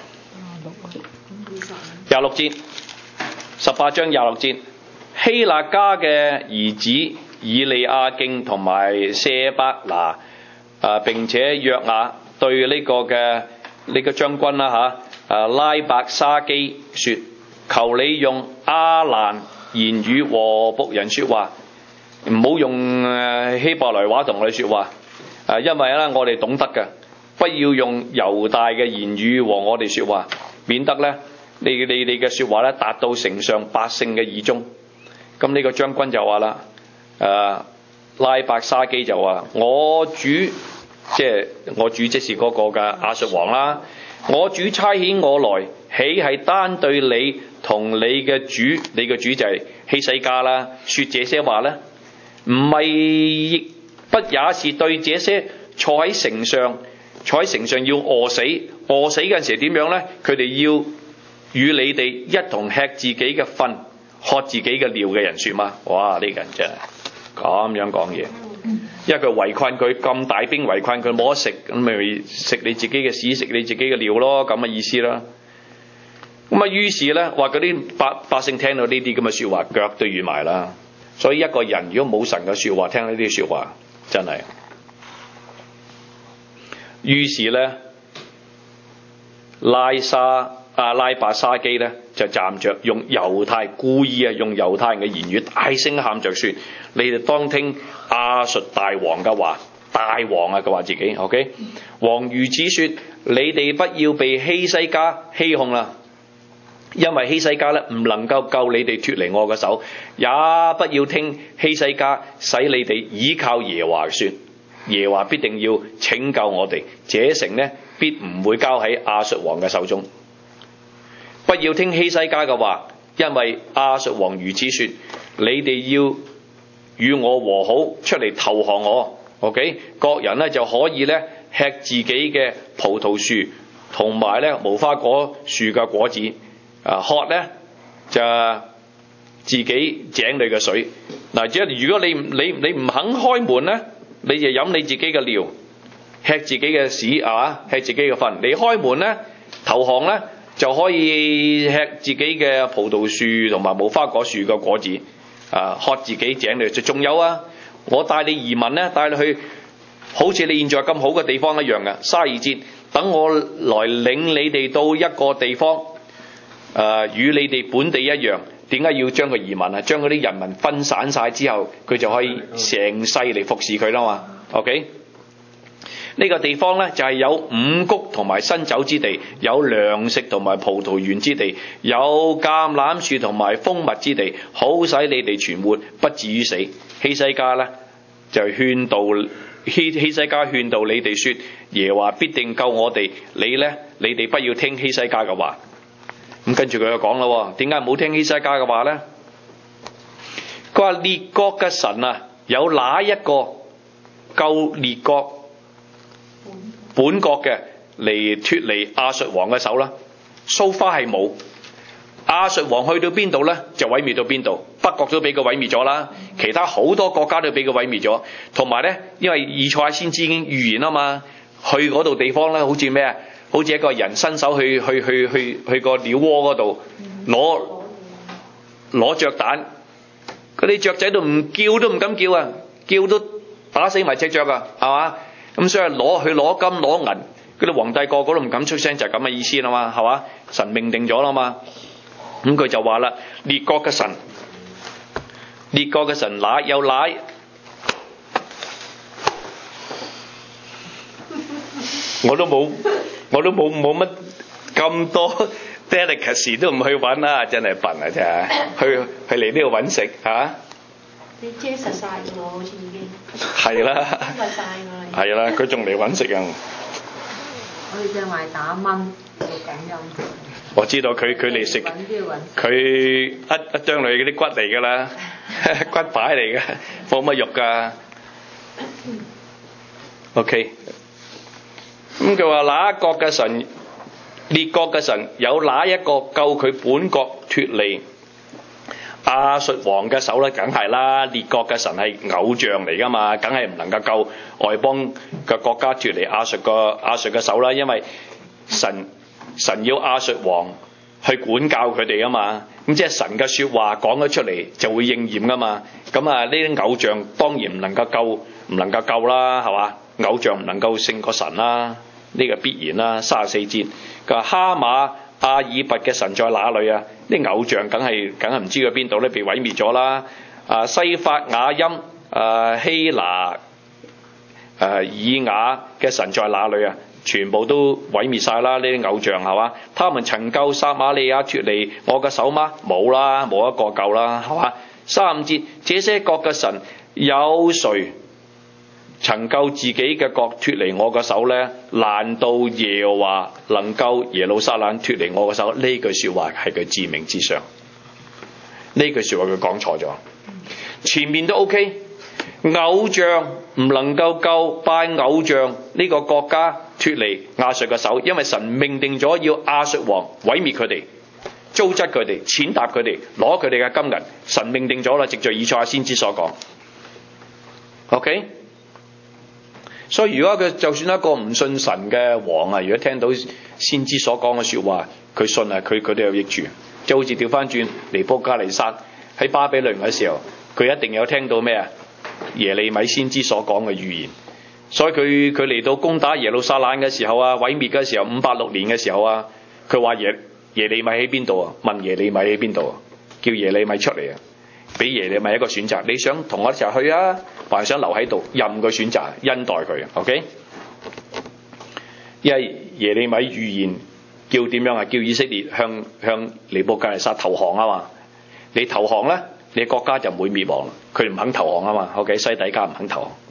廿六節，十八章廿六節，希勒家嘅兒子以利亞敬同埋舍伯拿啊，並且約雅對呢個嘅呢、這個將軍啦嚇啊拉伯沙基說：求你用亞蘭言語和僕人說話，唔好用誒希伯來話同我哋說話啊，因為咧我哋懂得嘅。不要用猶大嘅言語和我哋說話，免得咧你你你嘅說話咧達到城上百姓嘅耳中。咁呢個將軍就話啦，誒、呃、拉伯沙基就話：我主即係我主，即是嗰個嘅亞述王啦。 我主差遣我來，豈係單對你同你嘅主，你嘅主就係希西家啦，說這些話呢？唔係，亦不也是對這些坐喺城上，坐喺城上要餓死，餓死嗰陣時點樣呢？佢哋要與你哋一同吃自己嘅糞，喝自己嘅尿嘅人說嗎？哇！呢、這個人真係咁樣講嘢，因為佢圍困佢，咁大兵圍困佢，冇得食，咁咪食你自己嘅屎，食你自己嘅尿咯，咁嘅意思啦。咁啊，於是咧，話嗰啲百百姓聽到呢啲咁嘅說話，腳都軟埋啦。所以一個人如果冇神嘅說話，聽呢啲說話，真係。於是咧，拉沙啊拉伯沙基咧就站着，用猶太故意啊用猶太人嘅言語大聲喊着說：你哋當聽亞述大王嘅話，大王啊佢話自己 ，OK， 王如此說：你哋不要被希西家欺哄啦。因為希西家咧唔能夠救你哋脫離我嘅手，也不要聽希西家使你哋倚靠耶和華說，耶和華必定要拯救我哋，這城呢必唔會交喺亞述王嘅手中。不要聽希西家嘅話，因為亞述王如此說，你哋要與我和好，出嚟投降我。OK， 各人呢就可以咧吃自己嘅葡萄樹同埋咧無花果樹嘅果子。啊，喝咧就自己井裏嘅水。嗱，即係如果你你你唔肯開門咧，你就飲你自己嘅尿，吃自己嘅屎啊，吃自己嘅糞。你開門咧，投降咧，就可以吃自己嘅葡萄樹同埋無花果樹嘅果子，啊，喝自己井裏。就仲有啊，我帶你移民咧，帶你去好似你現在咁好嘅地方一樣嘅。卅二節，等我來領你哋到一個地方。誒、呃，與你哋本地一樣，點解要將佢移民啊？將嗰啲人民分散晒之後，佢就可以成世嚟服侍佢啦嘛。OK，呢個地方呢，就係、是、有五穀同埋新酒之地，有糧食同埋葡萄園之地，有橄欖樹同埋蜂蜜之地，好使你哋存活，不至於死。希西家呢，就勸導希希西家勸導你哋說，耶和華必定救我哋。你呢，你哋不要聽希西家嘅話。咁跟住佢就講啦，點解唔好聽希西家嘅話呢？佢話列國嘅神啊，有哪一個救列國本國嘅嚟脫離亞述王嘅手啦？So far係冇。亞述王去到邊度呢？就毀滅到邊度。北國都俾佢毀滅咗啦，其他好多國家都俾佢毀滅咗。同埋呢，因為以賽亞先知已經預言啊嘛，去嗰度地方呢，好似咩啊？好似一個人伸手去去去去去個鳥窩嗰度攞攞雀蛋，嗰啲雀仔都唔叫都唔敢叫啊，叫都打死埋隻雀啊，係嘛？咁所以攞去攞金攞銀，嗰啲皇帝個個都唔敢出聲，就係咁嘅意思啦嘛，係嘛？神命定咗啦嘛，咁佢就話啦，列國嘅神，列國嘅神哪有哪？我都冇。我都冇冇乜咁多 delicacy 都唔去揾啦，真係笨啊！真係去去嚟呢度揾食嚇。 你遮實晒㗎喎，好似已經。 係啦。 遮晒㗎啦。 係啦，佢仲嚟揾食啊！ 我哋淨係打蚊做緊音。 我知道佢佢嚟食，佢一一張嚟嗰啲骨嚟㗎啦，骨牌嚟嘅，冇乜肉㗎。OK。咁佢話哪一國嘅神，列國嘅神有哪一個救佢本國脫離亞述王嘅手咧？梗係啦，列國嘅神係偶像嚟噶嘛，梗係唔能夠救外邦嘅國家脫離亞述個亞述嘅手啦。因為神神要亞述王去管教佢哋啊嘛，咁即係神嘅說話講咗出嚟就會應驗噶嘛。咁啊呢啲偶像當然唔能夠救，唔能夠救啦，係嘛？偶像唔能夠勝過神啦。呢個必然啦，三十四節佢話哈馬阿爾拔嘅神在哪裡啊？啲偶像梗係梗係唔知佢邊度咧，被毀滅咗啦。啊西法雅音啊希拿啊以雅嘅神在哪裡啊？全部都毀滅晒啦！呢啲偶像係嘛？他們曾救撒瑪利亞脫離我嘅手嗎？冇啦，冇一個救啦，係嘛？三十五節這些國嘅神有誰曾救自己嘅國脱離我嘅手呢，難道耶和華能夠耶路撒冷脱離我嘅手？呢句說話係佢致命之傷。呢句說話佢講錯咗，前面都 OK。偶像唔能夠救拜偶像呢個國家脱離亞述嘅手，因為神命定咗要亞述王毀滅佢哋，糟質佢哋，踐踏佢哋，攞佢哋嘅金銀。神命定咗啦，藉著以賽亞先知所講。OK， 所以如果佢就算一個唔信神嘅王啊，如果聽到先知所講嘅說話，佢信啊，佢佢都有益處。就好似調翻轉尼布甲尼撒喺巴比倫嘅時候，佢一定有聽到咩啊？耶利米先知所講嘅預言。所以佢佢嚟到攻打耶路撒冷嘅時候啊，毀滅嘅時候，五八六年嘅時候啊，佢話耶耶利米喺邊度啊？問耶利米喺邊度啊？叫耶利米出嚟啊！俾耶利米一個選擇，你想同我一齊去啊，還想留喺度？任佢選擇，恩待佢。OK， 因為耶利米預言叫點樣啊？叫以色列向向尼布甲尼撒投降啊嘛！你投降咧，你國家就唔會滅亡。佢唔肯投降啊嘛。OK， 西底家唔肯投降。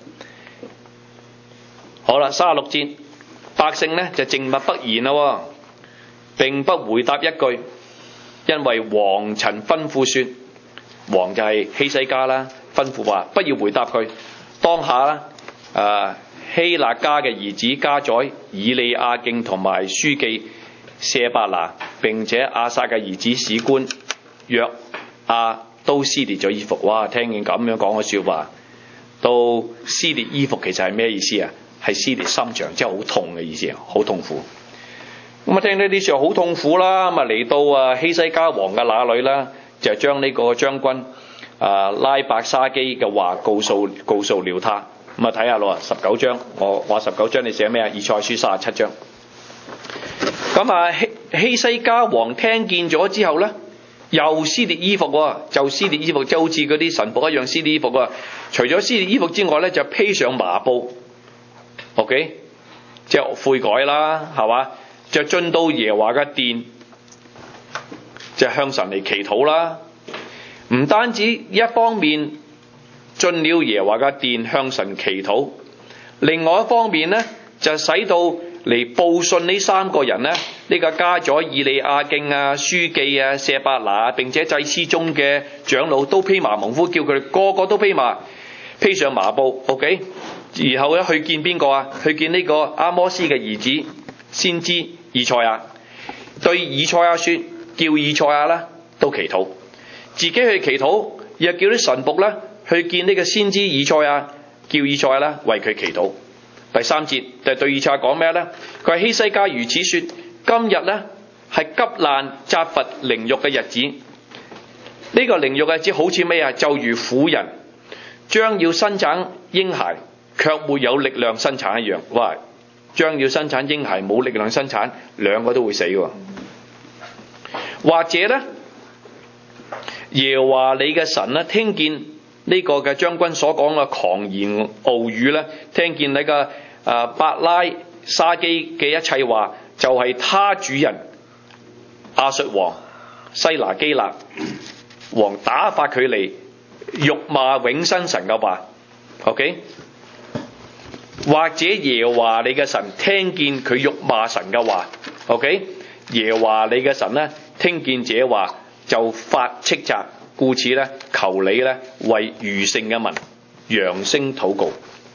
好啦，三十六節，百姓咧就靜默不言啦，並不回答一句，因為王曾吩咐說，王就係希西家啦，吩咐話不要回答佢。當下啦，誒、啊、希勒家嘅兒子家宰以利亞敬同埋書記舍伯拿，並且亞撒嘅兒子史官約亞都撕裂咗衣服。哇！聽見咁樣講嘅説話，到撕裂衣服其實係咩意思啊？係撕裂心腸，即係好痛嘅意思，好痛苦。咁啊，聽呢啲説話好痛苦啦。咁啊，嚟到啊希西家王嘅那裏啦，就將呢個將軍啊拉伯沙基嘅話告訴告訴了他。咁啊，睇下咯，十九章，我話十九章你寫咩啊？以賽書三十七章。咁啊希希西家王聽見咗之後咧，又撕裂衣服喎，就撕裂衣服，即係好似嗰啲神僕一樣撕裂衣服啊。除咗撕裂衣服之外咧，就披上麻布。OK， 即係悔改啦，係嘛？就進到耶和華嘅殿，就向神嚟祈禱啦。唔單止一方面進了耶和華嘅殿向神祈禱，另外一方面呢，就使到嚟報信呢三個人呢，呢、呢個家宰以利亞敬啊、書記啊、舍伯拿，並且祭司中嘅長老都披麻蒙灰，叫佢哋個個都披麻披上麻布。OK。然後咧去見邊個啊？去見呢個阿摩斯嘅兒子先知以賽亞，對以賽亞說，叫以賽亞啦都祈禱，自己去祈禱，又叫啲神僕啦去見呢個先知以賽亞，叫以賽亞啦為佢祈禱。第三節就對以賽亞講咩呢？佢話希西家如此說，今日呢係急難責罰凌辱嘅日子。呢、這個凌辱嘅日子好似咩啊？就如婦人將要生產嬰孩，卻沒有力量生產一樣。哇！將要生產嬰孩冇力量生產，兩個都會死喎。或者呢，耶和華你嘅神呢，聽見呢個嘅將軍所講嘅狂言傲語呢，聽見你嘅啊伯拉沙基嘅一切話，就係、是、他主人亞述王西拿基立王打發佢嚟辱罵永生神嘅話。OK。或者耶和華你嘅神聽見佢辱罵神嘅話 ，OK？ 耶和華你嘅神呢，聽見這話就發斥責，故此呢，求你呢為餘剩嘅民揚聲禱告。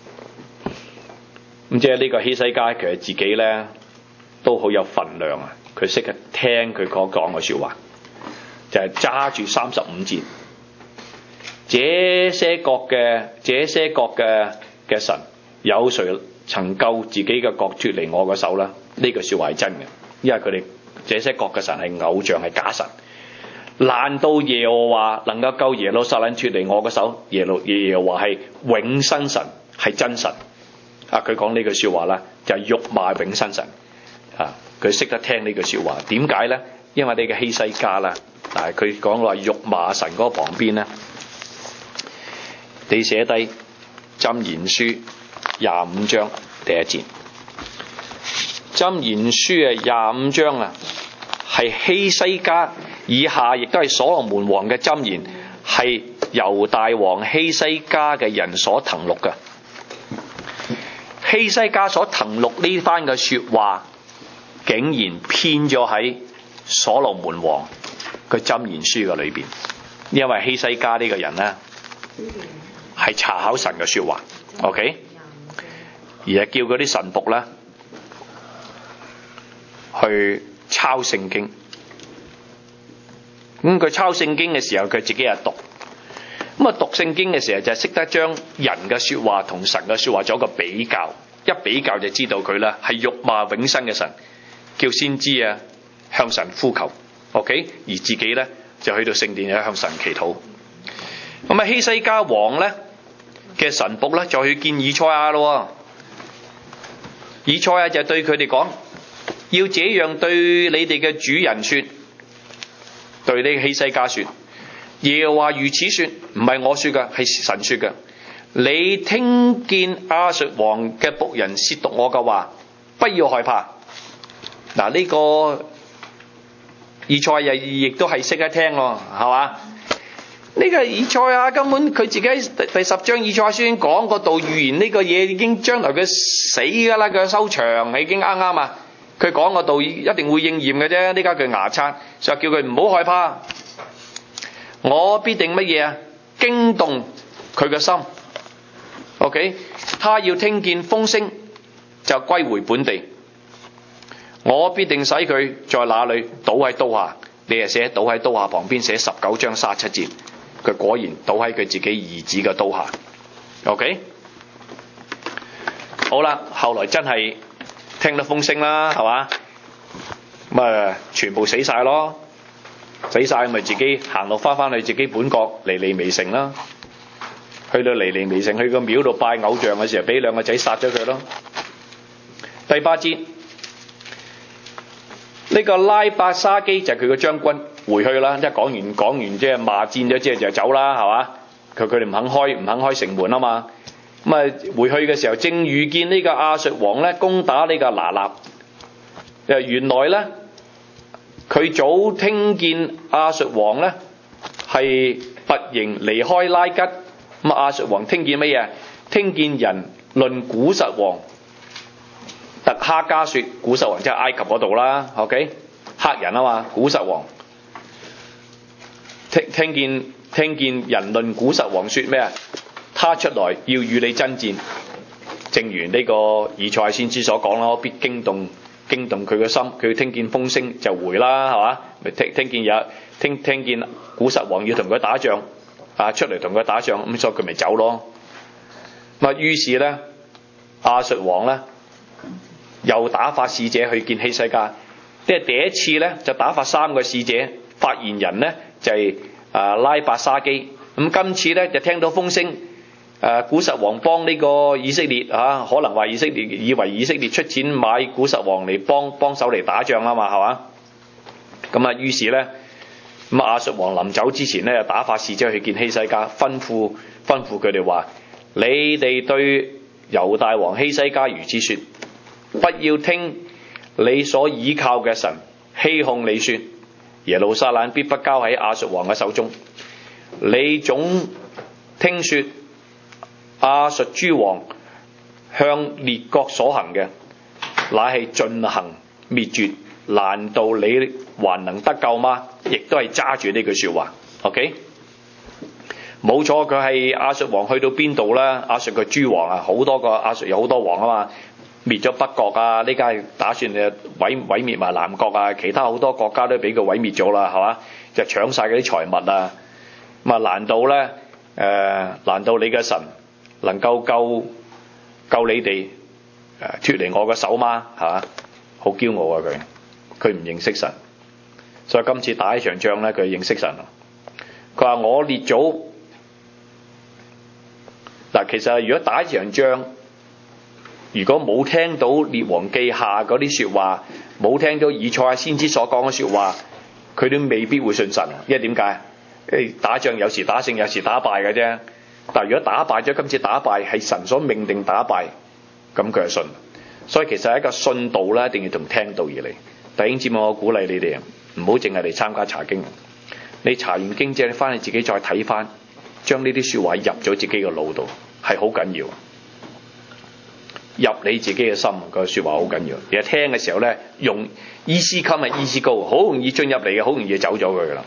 咁即係呢個希西家其實自己呢都好有份量啊！佢識得聽佢講講嘅說話，就係揸住三十五節，這些國嘅這些國嘅嘅神。有誰曾救自己嘅國脫離我嘅手啦？呢句說話係真嘅，因為佢哋這些國嘅神係偶像，係假神。難道耶和華能夠救耶路撒冷脫離我嘅手？耶路耶和華係永生神，係真神。啊，佢講呢句說話啦，就係辱罵永生神。啊，佢識得聽呢句說話，點解咧？因為呢個希西家啦，但係佢講話辱罵神嗰個旁邊咧，你寫低箴言書廿五章第一節，箴言書啊廿五章啊，係希西家以下，亦都係所羅門王嘅箴言，係猶大王希西家嘅人所謄錄嘅。 希西家所謄錄呢番嘅說話，竟然編咗喺所羅門王嘅箴言書嘅裏邊。因為希西家呢個人呢，係查考神嘅說話 ，OK， 而係叫嗰啲神僕咧去抄聖經。咁佢抄聖經嘅時候，佢自己又讀。咁啊，讀聖經嘅時候就係識得將人嘅說話同神嘅說話做一個比較，一比較就知道佢啦係辱罵永生嘅神，叫先知啊向神呼求 ，OK， 而自己咧就去到聖殿向神祈禱。咁啊，希西家王咧嘅神僕咧就去見以賽亞咯。以賽亞就對佢哋講，要這樣對你哋嘅主人說，對呢個希西家說。耶和華如此說，唔係我說嘅，係神說嘅。你聽見亞述王嘅僕人褻瀆我嘅話，不要害怕。嗱，呢個以賽亞亦都係識得聽咯，係嘛？呢個以賽亞根本佢自己喺第十章以賽亞書講個道預言，呢個嘢已經將來佢死噶啦，佢收場已經啱啱啊！佢講個道一定會應驗嘅啫。呢家佢牙刷就叫佢唔好害怕。我必定乜嘢啊？驚動佢嘅心 ，OK？ 他要聽見風聲就歸回本地。我必定使佢在那裏倒喺刀下。你係寫倒喺刀下旁邊寫十九章三十七節，佢果然倒喺佢自己兒子嘅刀下。OK？ 好啦，後來真係聽到風聲啦，係嘛？咁啊，全部死晒咯。死晒咪自己行落翻翻去自己本國尼尼微城啦。去到尼尼微城，去個廟度拜偶像嘅時候，俾兩個仔殺咗佢咯。第八節，呢個拉伯沙基就係佢個將軍回去啦。即係講完講完即係罵戰咗之後就走啦，係嘛？佢佢哋唔肯開唔肯開城門啊嘛。咁啊回去嘅時候，正遇見呢個亞述王咧攻打呢個拿納。誒原來咧。佢早聽見亞述王咧係拔營離開拉吉，咁亞述王聽見乜嘢？聽見人論古實王特哈加說，古實王即係埃及嗰度啦 ，OK， 黑人啊嘛，古實王聽聽見聽見人論古實王說咩啊？他出來要與你爭戰，正如呢個以賽亞先知所講啦，必驚動。驚動佢嘅心，佢聽見風聲就回啦，係嘛？咪聽聽見有聽聽見古實王要同佢打仗，啊出嚟同佢打仗，咁所以佢咪走咯。咁啊，於是咧亞述王咧又打發使者去見希西家，即係第一次咧就打發三個使者，發言人咧就係、是、啊拉伯沙基，咁今次咧就聽到風聲。誒古實王幫呢個以色列啊，可能話以色列以為以色列出錢買古實王嚟幫幫手嚟打仗啊嘛，係嘛？咁啊，於是咧咁亞述王臨走之前咧，就打發使者去見希西家，吩咐吩咐佢哋話：你哋對猶大王希西家如此說，不要聽你所倚靠嘅神欺哄你說，耶路撒冷必不交喺亞述王嘅手中。你總聽說亞述諸王向列國所行嘅，乃係進行滅絕，難道你還能得救嗎？亦都係揸住呢句說話 ，OK？ 冇錯，佢係亞述王去到邊度啦？亞述嘅諸王啊，好多個亞述有好多王啊嘛，滅咗北國啊，呢家打算誒毀毀滅埋南國啊，其他好多國家都俾佢毀滅咗啦，係嘛？就搶晒嗰啲財物啊，咁啊難道咧誒、呃？難道你嘅神能夠救救你哋誒脫離我嘅手嗎？係嘛？好驕傲啊佢，佢唔認識神，所以今次打一場仗咧，佢認識神。佢話我列祖嗱，其實如果打一場仗，如果冇聽到列王記下嗰啲說話，冇聽到以賽亞先知所講嘅說話，佢都未必會信神。因為點解？誒打仗有時打勝，有時打敗嘅啫。但係如果打敗咗，今次打敗係神所命定打敗，咁佢係信。所以其實係一個信道咧，一定要同聽道而嚟。弟兄姊妹，我鼓勵你哋唔好淨係嚟參加查經，你查完經之後，你翻去自己再睇翻，將呢啲說話入咗自己嘅腦度，係好緊要。 入你自己嘅心，個説話好緊要。其實聽嘅時候咧，用 easy come 係 easy go， 好容易進入嚟嘅，好容易就走咗佢噶啦。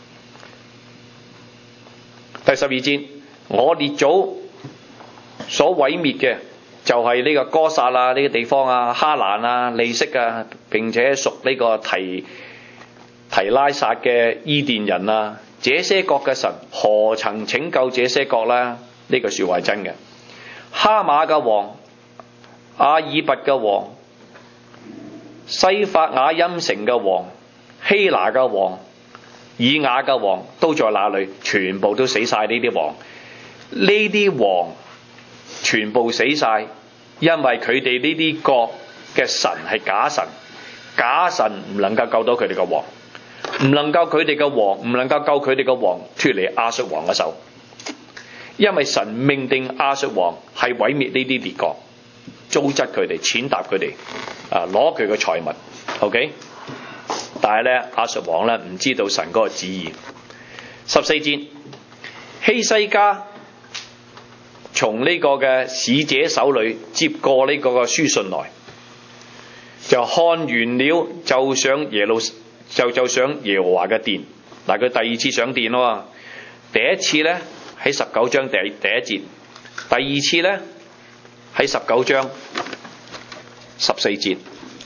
第十二節，我列祖所毀滅嘅就係呢個哥撒啊，呢、這個地方啊，哈蘭啊，利色啊，並且屬呢個提提拉撒嘅伊甸人啊，這些國嘅神何曾拯救這些國啦？呢句説話係真嘅。哈馬嘅王、阿爾拔嘅王、西法雅音城嘅王、希拿嘅王、以雅嘅王都在那裏，全部都死晒。呢啲王，呢啲王全部死晒，因為佢哋呢啲國嘅神係假神，假神唔能夠救到佢哋嘅王，唔能夠佢哋嘅王，唔能夠救佢哋嘅王脫離亞述王嘅手，因為神命定亞述王係毀滅呢啲列國，糟質佢哋，踐踏佢哋，啊攞佢嘅財物 ，OK。但係咧，亞述王咧唔知道神嗰個旨意。十四節，希西家從呢個嘅使者手裏接過呢個嘅書信來，就看完了，就上耶路就就上耶和華嘅殿。嗱，佢第二次上殿咯。第一次咧喺十九章第第一節，第二次咧喺十九章十四節。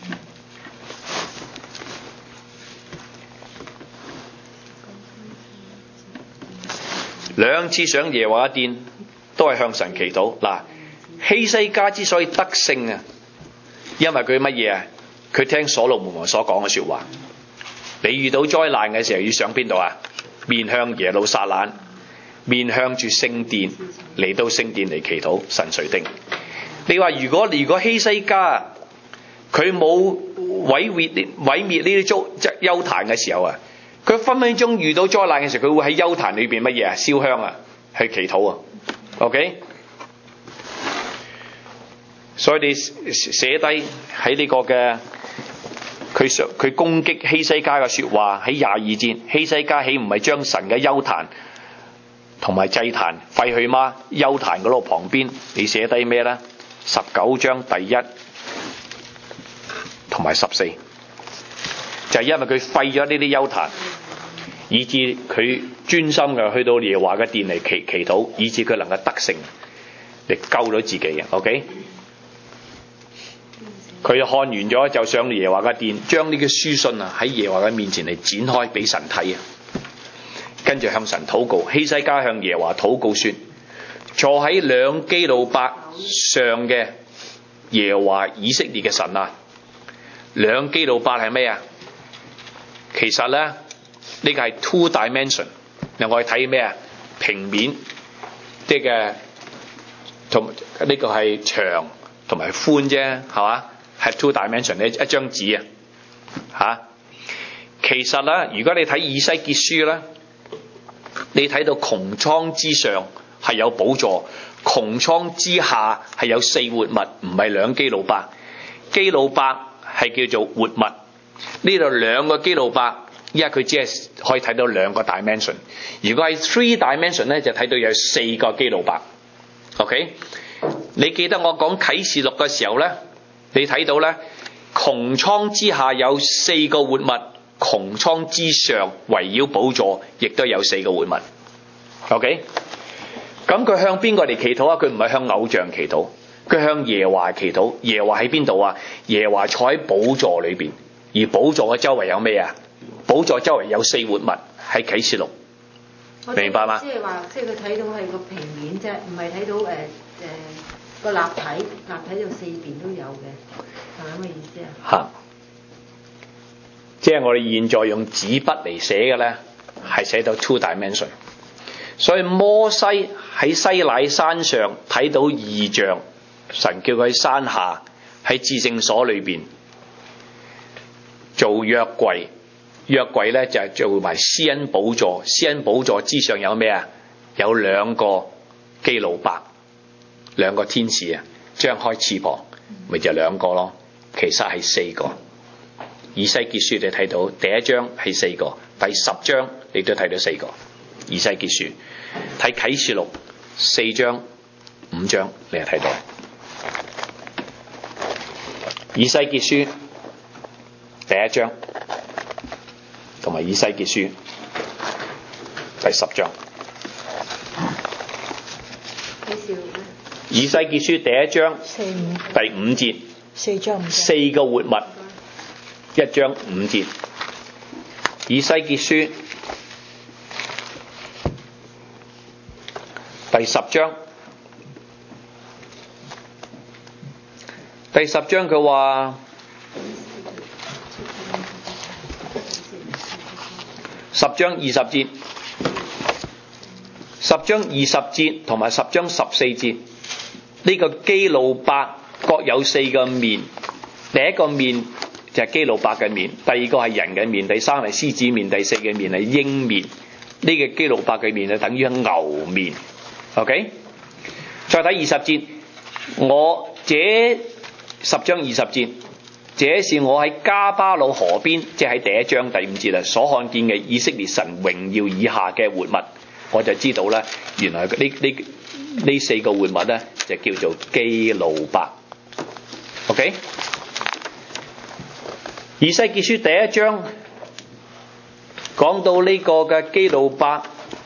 兩次上耶和華殿都係向神祈禱。嗱，希西家之所以得勝啊，因為佢乜嘢啊？佢聽所羅門王所講嘅說話。你遇到災難嘅時候要上邊度啊？面向耶路撒冷，面向住聖殿，嚟到聖殿嚟祈禱，神垂聽。你話如果如果希西家佢冇毀滅毀滅呢啲丘丘壇嘅時候啊，佢分分鐘遇到災難嘅時候，佢會喺丘壇裏邊乜嘢啊？燒香啊，去祈禱啊。OK， 所以你寫低喺呢個嘅佢上佢攻擊希西家嘅說話喺廿二節，希西家豈唔係將神嘅丘壇同埋祭壇廢去嗎？丘壇嗰度旁邊你寫低咩咧？十九章第一同埋十四，就係因為佢廢咗呢啲丘壇，以致佢專心嘅去到耶和華嘅殿嚟祈祈禱，以致佢能夠得勝嚟救到自己嘅。OK， 佢看完咗就上耶和華嘅殿，將呢個書信啊喺耶和華嘅面前嚟展開俾神睇啊，跟住向神禱告。希西家向耶和華禱告說：坐喺兩基路伯上嘅耶和華以色列嘅神啊！兩基路伯係咩啊？其實咧呢、呢個係 two dimension。嗱，我哋睇咩啊？平面即嘅同呢個係長同埋寬啫，係嘛？係 two dimension 呢一張紙啊嚇。其實咧，如果你睇以西結書咧，你睇到穹蒼之上係有寶座，穹蒼之下係有四活物，唔係兩基路伯。基路伯係叫做活物，呢度兩個基路伯，因為佢只係可以睇到兩個 dimension。如果係 three dimension 咧，就睇到有四個基路伯。OK， 你記得我講啟示錄嘅時候咧，你睇到咧，穹蒼之下有四個活物，穹蒼之上圍繞寶座，亦都有四個活物。OK， 咁佢向邊個嚟祈禱啊？佢唔係向偶像祈禱。佢向耶和華祈禱，耶和華喺邊度啊？耶和華坐喺寶座裏邊，而寶座嘅周圍有咩啊？寶座周圍有四活物，喺啟示錄，明白嗎？ 即係話，即係佢睇到係個平面啫，唔係睇到誒誒個立體，立體就四邊都有嘅，係咪咁嘅意思啊？ 嚇！即係我哋現在用紙筆嚟寫嘅咧，係寫到 two dimension。所以摩西喺西乃山上睇到異象。神叫佢喺山下喺至聖所裏邊做約櫃，約櫃咧就係做埋施恩寶座，施恩寶座之上有咩啊？有兩個基路伯，兩個天使啊，張開翅膀，咪就兩個咯。其實係四個。以西結書你睇到第一章係四個，第十章你都睇到四個。以西結書睇啟示錄四章五章你就睇到。 以西結書第一章同埋以西結書第十章。以西結書第一章四五第五節， 四章五章四個活物，一章五節。以西結書第十章，第十章佢話十章二十節，十章二十節同埋十章十四節，呢、這個基路伯各有四個面，第一個面就係基路伯嘅面，第二個係人嘅面，第三係獅子面，第四嘅面係鷹面。呢、這個基路伯嘅面就等於牛面。OK， 再睇二十節，我這十章二十節，這是我喺加巴魯河邊，即係喺第一章第五節啦，所看見嘅以色列神榮耀以下嘅活物，我就知道咧，原來呢呢呢四個活物咧就叫做基路伯。OK， 以西結書第一章講到呢個嘅基路伯，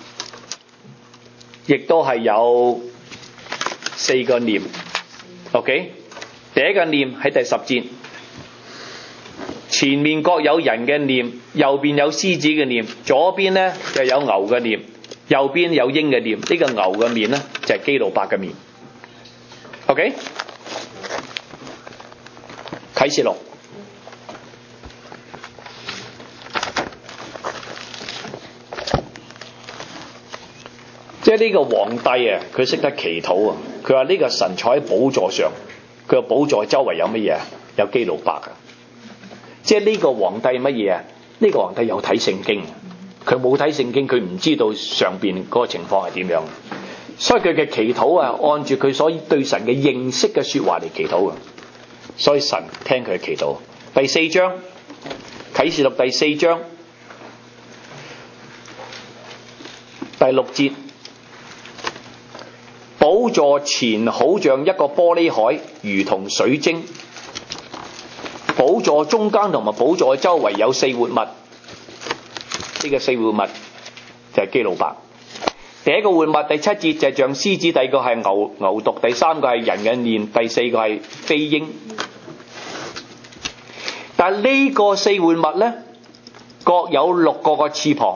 亦都係有四個念。OK， 第一個念喺第十節，前面各有人嘅念，右邊有獅子嘅念，左邊呢就有牛嘅念，右邊有鷹嘅念。呢、這個牛嘅面呢就係、是、基路伯嘅面。OK， 啟示錄即係呢個皇帝啊，佢識得祈禱啊。佢話呢個神坐喺寶座上，佢個寶座周圍有乜嘢啊？有基路伯啊。即係呢個皇帝乜嘢啊？呢、這個皇帝有睇聖經，佢冇睇聖經，佢唔知道上邊嗰個情況係點樣。所以佢嘅祈禱啊，按住佢所對神嘅認識嘅說話嚟祈禱啊。所以神聽佢嘅祈禱。第四章啟示錄第四章第六節。寶座前好像一個玻璃海，如同水晶。寶座中間同埋寶座周圍有四活物，呢、這個四活物就係基路伯。第一個活物第七節就係像獅子，第二個係牛牛犢，第三個係人嘅面，第四個係飛鷹。但係呢個四活物呢，各有六個個翅膀。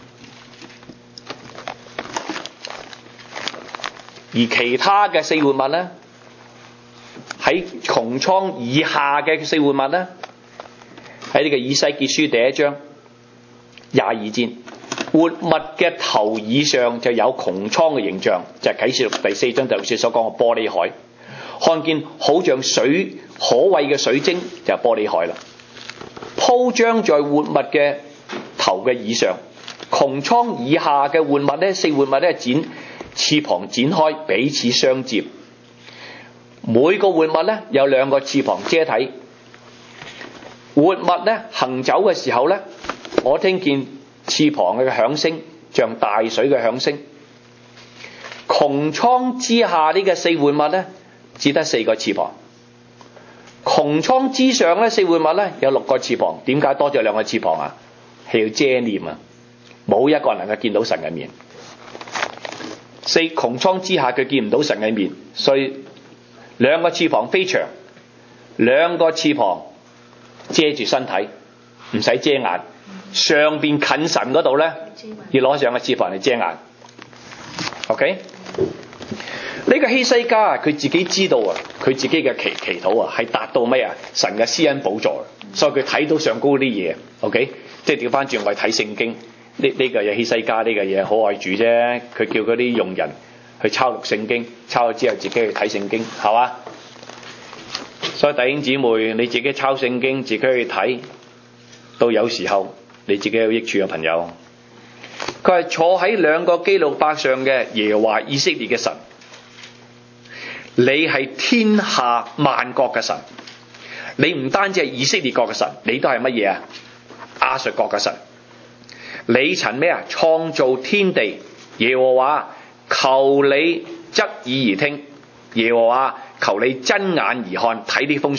而其他嘅四活物呢，喺穹蒼以下嘅四活物呢，喺呢個以西結書第一章廿二節，活物嘅頭以上就有穹蒼嘅形象，就係、是、啟示錄第四章第六節所講嘅玻璃海。看見好像水可畏嘅水晶，就係、是、玻璃海啦。鋪張在活物嘅頭嘅以上，穹蒼以下嘅活物呢，四活物呢，展翅膀展開，彼此相接。每個活物呢，有兩個翅膀遮體。活物呢，行走嘅時候呢，我聽見翅膀嘅響聲，像大水嘅響聲。穹蒼之下呢個四活物呢，只得四個翅膀。穹蒼之上呢，四活物呢，有六個翅膀。點解多咗兩個翅膀啊？係要遮臉啊！冇一個人能夠見到神嘅面。四穹蒼之下佢見唔到神嘅面，所以兩個翅膀飛翔，兩個翅膀遮住身體，唔使遮眼。上邊近神嗰度呢，要攞上個翅膀嚟遮眼。OK， 呢個希西家啊，佢自己知道啊，佢自己嘅祈祈禱啊，係達到咩啊？神嘅施恩寶座，所以佢睇到上高啲嘢。OK， 即係調翻轉我睇聖經。呢呢個嘢希西家呢個嘢好愛主啫，佢叫嗰啲用人去抄錄聖經，抄咗之後自己去睇聖經，係嘛？所以弟兄姊妹，你自己抄聖經，自己去睇，到有時候你自己有益處嘅朋友。佢係坐喺兩個基路伯上嘅耶和華以色列嘅神，你係天下萬國嘅神，你唔單止係以色列國嘅神，你都係乜嘢啊？亞述國嘅神。你曾咩啊？創造天地，耶和華求你側耳而聽，耶和華求你睜眼而看。睇呢封信啊，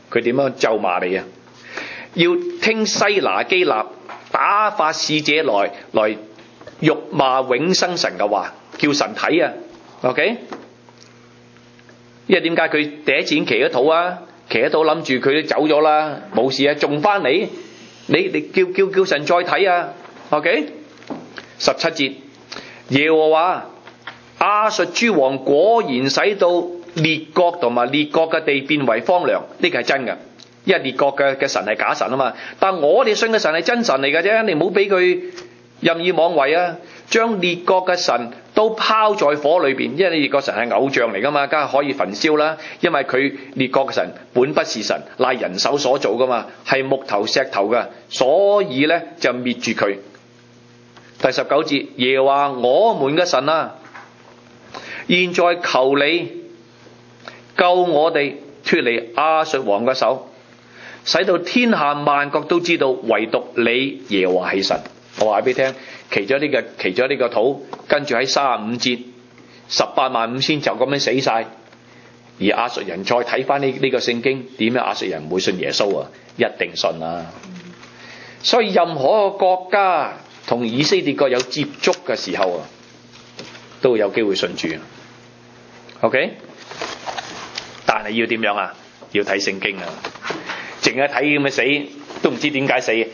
佢點樣咒罵你啊？要聽西拿基立打發使者來來辱罵永生神嘅話，叫神睇啊。OK， 因為點解佢第一次已經祈咗禱啊？祈咗禱諗住佢都走咗啦，冇事啊，仲翻嚟，你你叫叫叫神再睇啊。OK， 十七節，耶和華亞述諸王果然使到列國同埋列國嘅地變為荒涼，呢個係真嘅，因為列國嘅嘅神係假神啊嘛。但我哋信嘅神係真神嚟嘅啫，你唔好俾佢任意妄為啊！將列國嘅神都拋在火裏邊，因為列國神係偶像嚟噶嘛，梗係可以焚燒啦。因為佢列國嘅神本不是神，乃人手所做噶嘛，係木頭石頭噶，所以咧就滅絕佢。第十九節，耶和華我們嘅神啊，現在求你救我哋脫離亞述王嘅手，使到天下萬國都知道唯獨你耶和華係神。我話俾你聽，祈咗呢個祈咗呢個禱，跟住喺三十五節，十八萬五千就咁樣死晒。而亞述人再睇翻呢呢個聖經，點樣亞述人唔會信耶穌啊？一定信啊！所以任何一個國家同以色列國有接觸嘅時候啊，都會有機會信主。OK， 但係要點樣啊？要睇聖經啊！淨係睇咁嘅死，都唔知點解死。誒，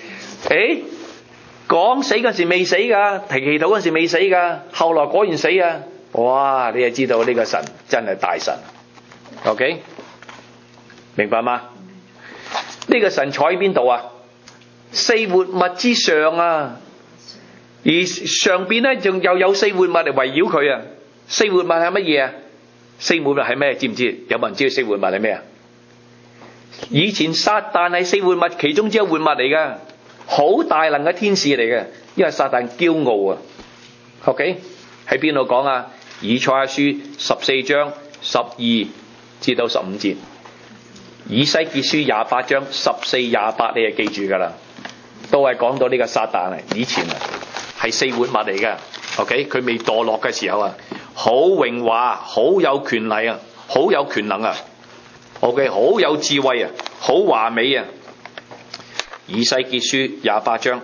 講死嗰時未死噶，提祈禱嗰時未死噶，後來果然死啊！哇！你就知道呢個神真係大神。OK， 明白嗎？呢個神坐喺邊度啊？四活物之上啊！而上邊咧仲又有四活物嚟圍繞佢啊！四活物係乜嘢啊？四活物係咩？知唔知？有冇人知道四活物係咩啊？以前撒旦係四活物其中之一活物嚟噶，好大能嘅天使嚟嘅，因為撒旦驕傲啊。OK， 喺邊度講啊？以賽亞書十四章十二至到十五節，以西結書廿八章十四廿八，你就記住噶啦，都係講到呢個撒旦啊。以前啊係四活物嚟嘅。OK， 佢未墮落嘅時候啊，好榮華，好有權力啊，好有權能啊。OK， 好有智慧啊，好華美啊。以西結書廿八章，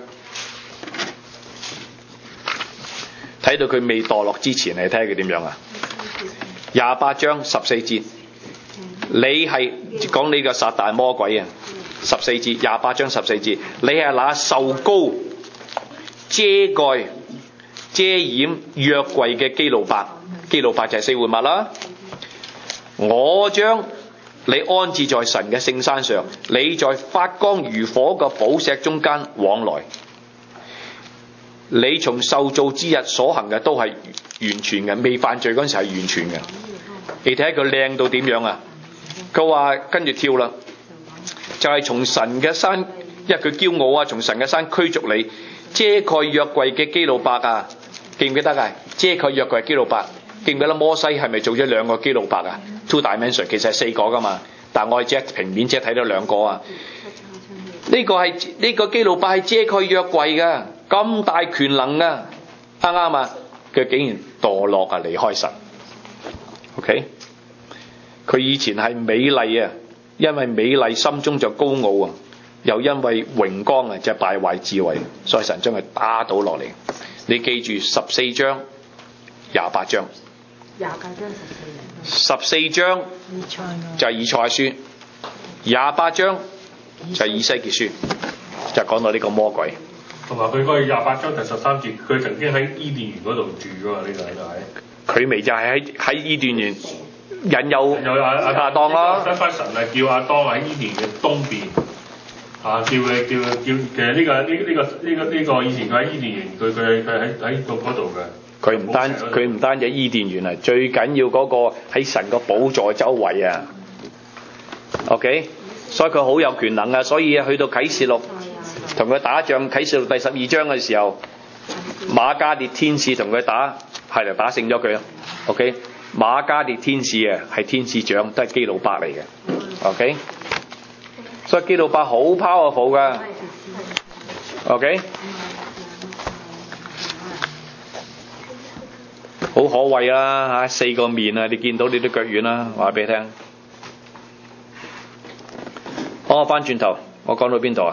睇到佢未墮落之前，你睇下佢點樣啊？廿八章十四節，你係講呢個撒旦魔鬼啊。十四節，廿八章十四節，你係那受膏遮蓋遮掩約櫃嘅基路伯，基路伯就係四活物啦。我將你安置在神嘅聖山上，你在發光如火嘅寶石中間往來，你從受造之日所行嘅都係完全嘅，未犯罪嗰陣時係完全嘅。你睇下佢靚到點樣啊？佢話跟住跳啦，就係、是、從神嘅山，因為佢驕傲啊，從神嘅山驅逐你，遮蓋約櫃嘅基路伯啊，記唔記得啊？遮蓋約櫃基路伯，記唔記得摩西係咪做咗兩個基路伯啊？Two dimension 其實係四個噶嘛，但我哋只平面只睇到兩個啊。呢、這個係呢、這個基路伯係遮蓋約櫃噶，咁大權能啊，啱啱啊？佢竟然墮落啊，離開神。OK， 佢以前係美麗啊，因為美麗心中就高傲啊，又因為榮光啊就敗壞智慧，所以神將佢打倒落嚟。你記住十四章、廿八章。 廿八章十四十四章就係以賽亞書，廿八章就係以西結書，就講到呢個魔鬼。 同埋佢嗰個廿八章第十三節，佢曾經喺伊甸園嗰度住㗎嘛？呢個就係佢咪就係喺喺伊甸園引誘有阿阿亞當咯。 相反神係叫亞當喺伊甸嘅東邊，啊叫佢叫叫其實呢個呢呢個呢個呢個以前佢喺伊甸園，佢佢佢喺喺到嗰度嘅。佢唔單佢唔單止伊甸園啊，最緊要嗰個喺神個寶座周圍啊。OK， 所以佢好有權能啊。所以去到啟示錄同佢打仗，啟示錄第十二章嘅時候，瑪加列天使同佢打，係就打勝咗佢啊。OK， 瑪加列天使啊係天使長，都係基路伯嚟嘅。OK， 所以基路伯好 powerful 噶。OK。好可畏啦嚇，四個面啊！你見到你啲腳軟啦，話俾你聽。 哦，翻轉頭，我講到邊度啊？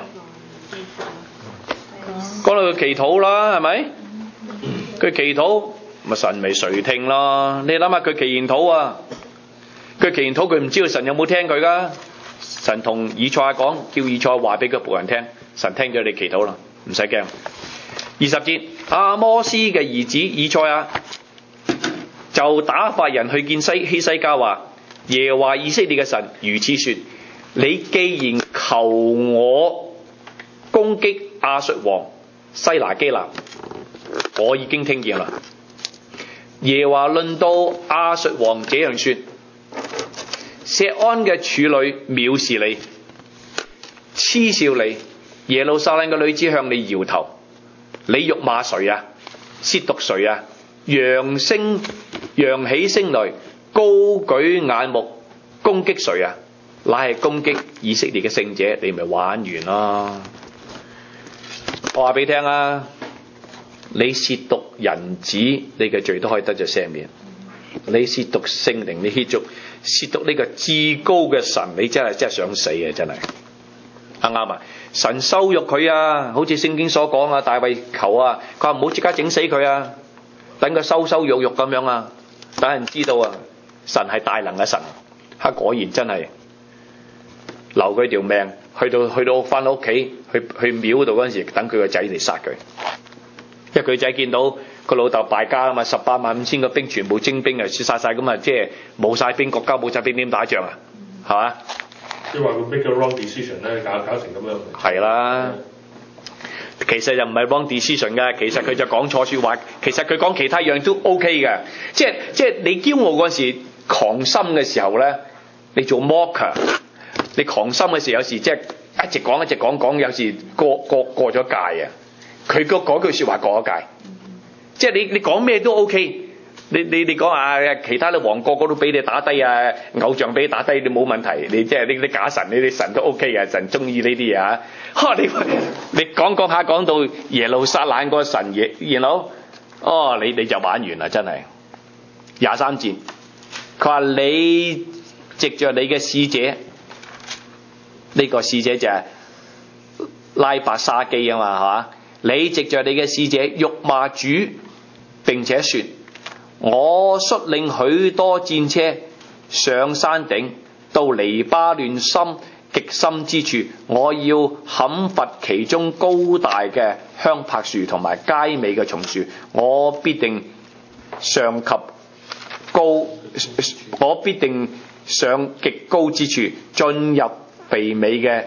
講到佢祈禱啦，係咪？佢祈禱，咪神咪垂聽咯。你諗下佢祈完禱啊，佢祈完禱，佢唔知道神有冇聽佢噶。神同以賽亞講，叫以賽亞話俾個僕人聽，神聽咗你祈禱啦，唔使驚。二十節，阿摩斯嘅兒子以賽亞就打發人去見西希西家話：耶和華以色列嘅神如此說，你既然求我攻擊亞述王西拿基立，我已經聽見啦。耶和華論到亞述王這樣說：錫安嘅處女藐視你，嗤笑你，耶路撒冷嘅女子向你搖頭。你辱罵誰啊？褻瀆誰啊？揚聲揚起聲來，高舉眼目攻擊誰啊？乃係攻擊以色列嘅聖者，你咪玩完咯！我話俾你聽啊，你褻瀆人子，你嘅罪都可以得着赦免。你褻瀆聖靈，你褻瀆褻瀆呢個至高嘅神，你真係真係想死啊！真係啱啱啊？神羞辱佢啊，好似聖經所講啊，大衛求啊，佢話唔好即刻整死佢啊，等佢羞羞辱辱咁樣啊，等人知道啊，神係大能嘅神，哈果然真係留佢條命，去到去到翻到屋企，去去廟度嗰陣時，等佢個仔嚟殺佢，因為佢仔見到個老豆敗家啊嘛，十八萬五千個兵全部徵兵啊，殺晒咁啊，即係冇晒兵，國家冇晒兵點打仗啊，係嘛？ 即係話佢 make 個 wrong decision 咧，搞搞成咁樣。 係啦，其實又唔係 wrong decision 嘅，其實佢就講錯説話，其實佢講其他樣都 OK 嘅，即係即係你驕傲嗰時狂心嘅時候咧，你做 mocker， 你狂心嘅時候有時即係一直講一直講講，有時過過過咗界啊，佢嗰嗰句説話過咗界，即係你你講咩都 OK。你你你講啊，其他啲王個個都俾你打低啊，偶像俾你打低，你冇問題。你即係呢啲假神，呢啲神都 OK 嘅，神中意呢啲嘢啊。哈！你你講講下講到耶路撒冷個神嘢，然後哦，你你就玩完啦，真係。廿三節，佢話你藉着你嘅使者，呢、這個使者就係拉伯沙基啊嘛，係嘛？你藉着你嘅使者辱罵主，並且說。我率領許多戰車上山頂，到黎巴嫩深極深之處，我要砍伐其中高大嘅香柏樹同埋佳美嘅松樹，我必定上及高，我必定上極高之處，進入肥美嘅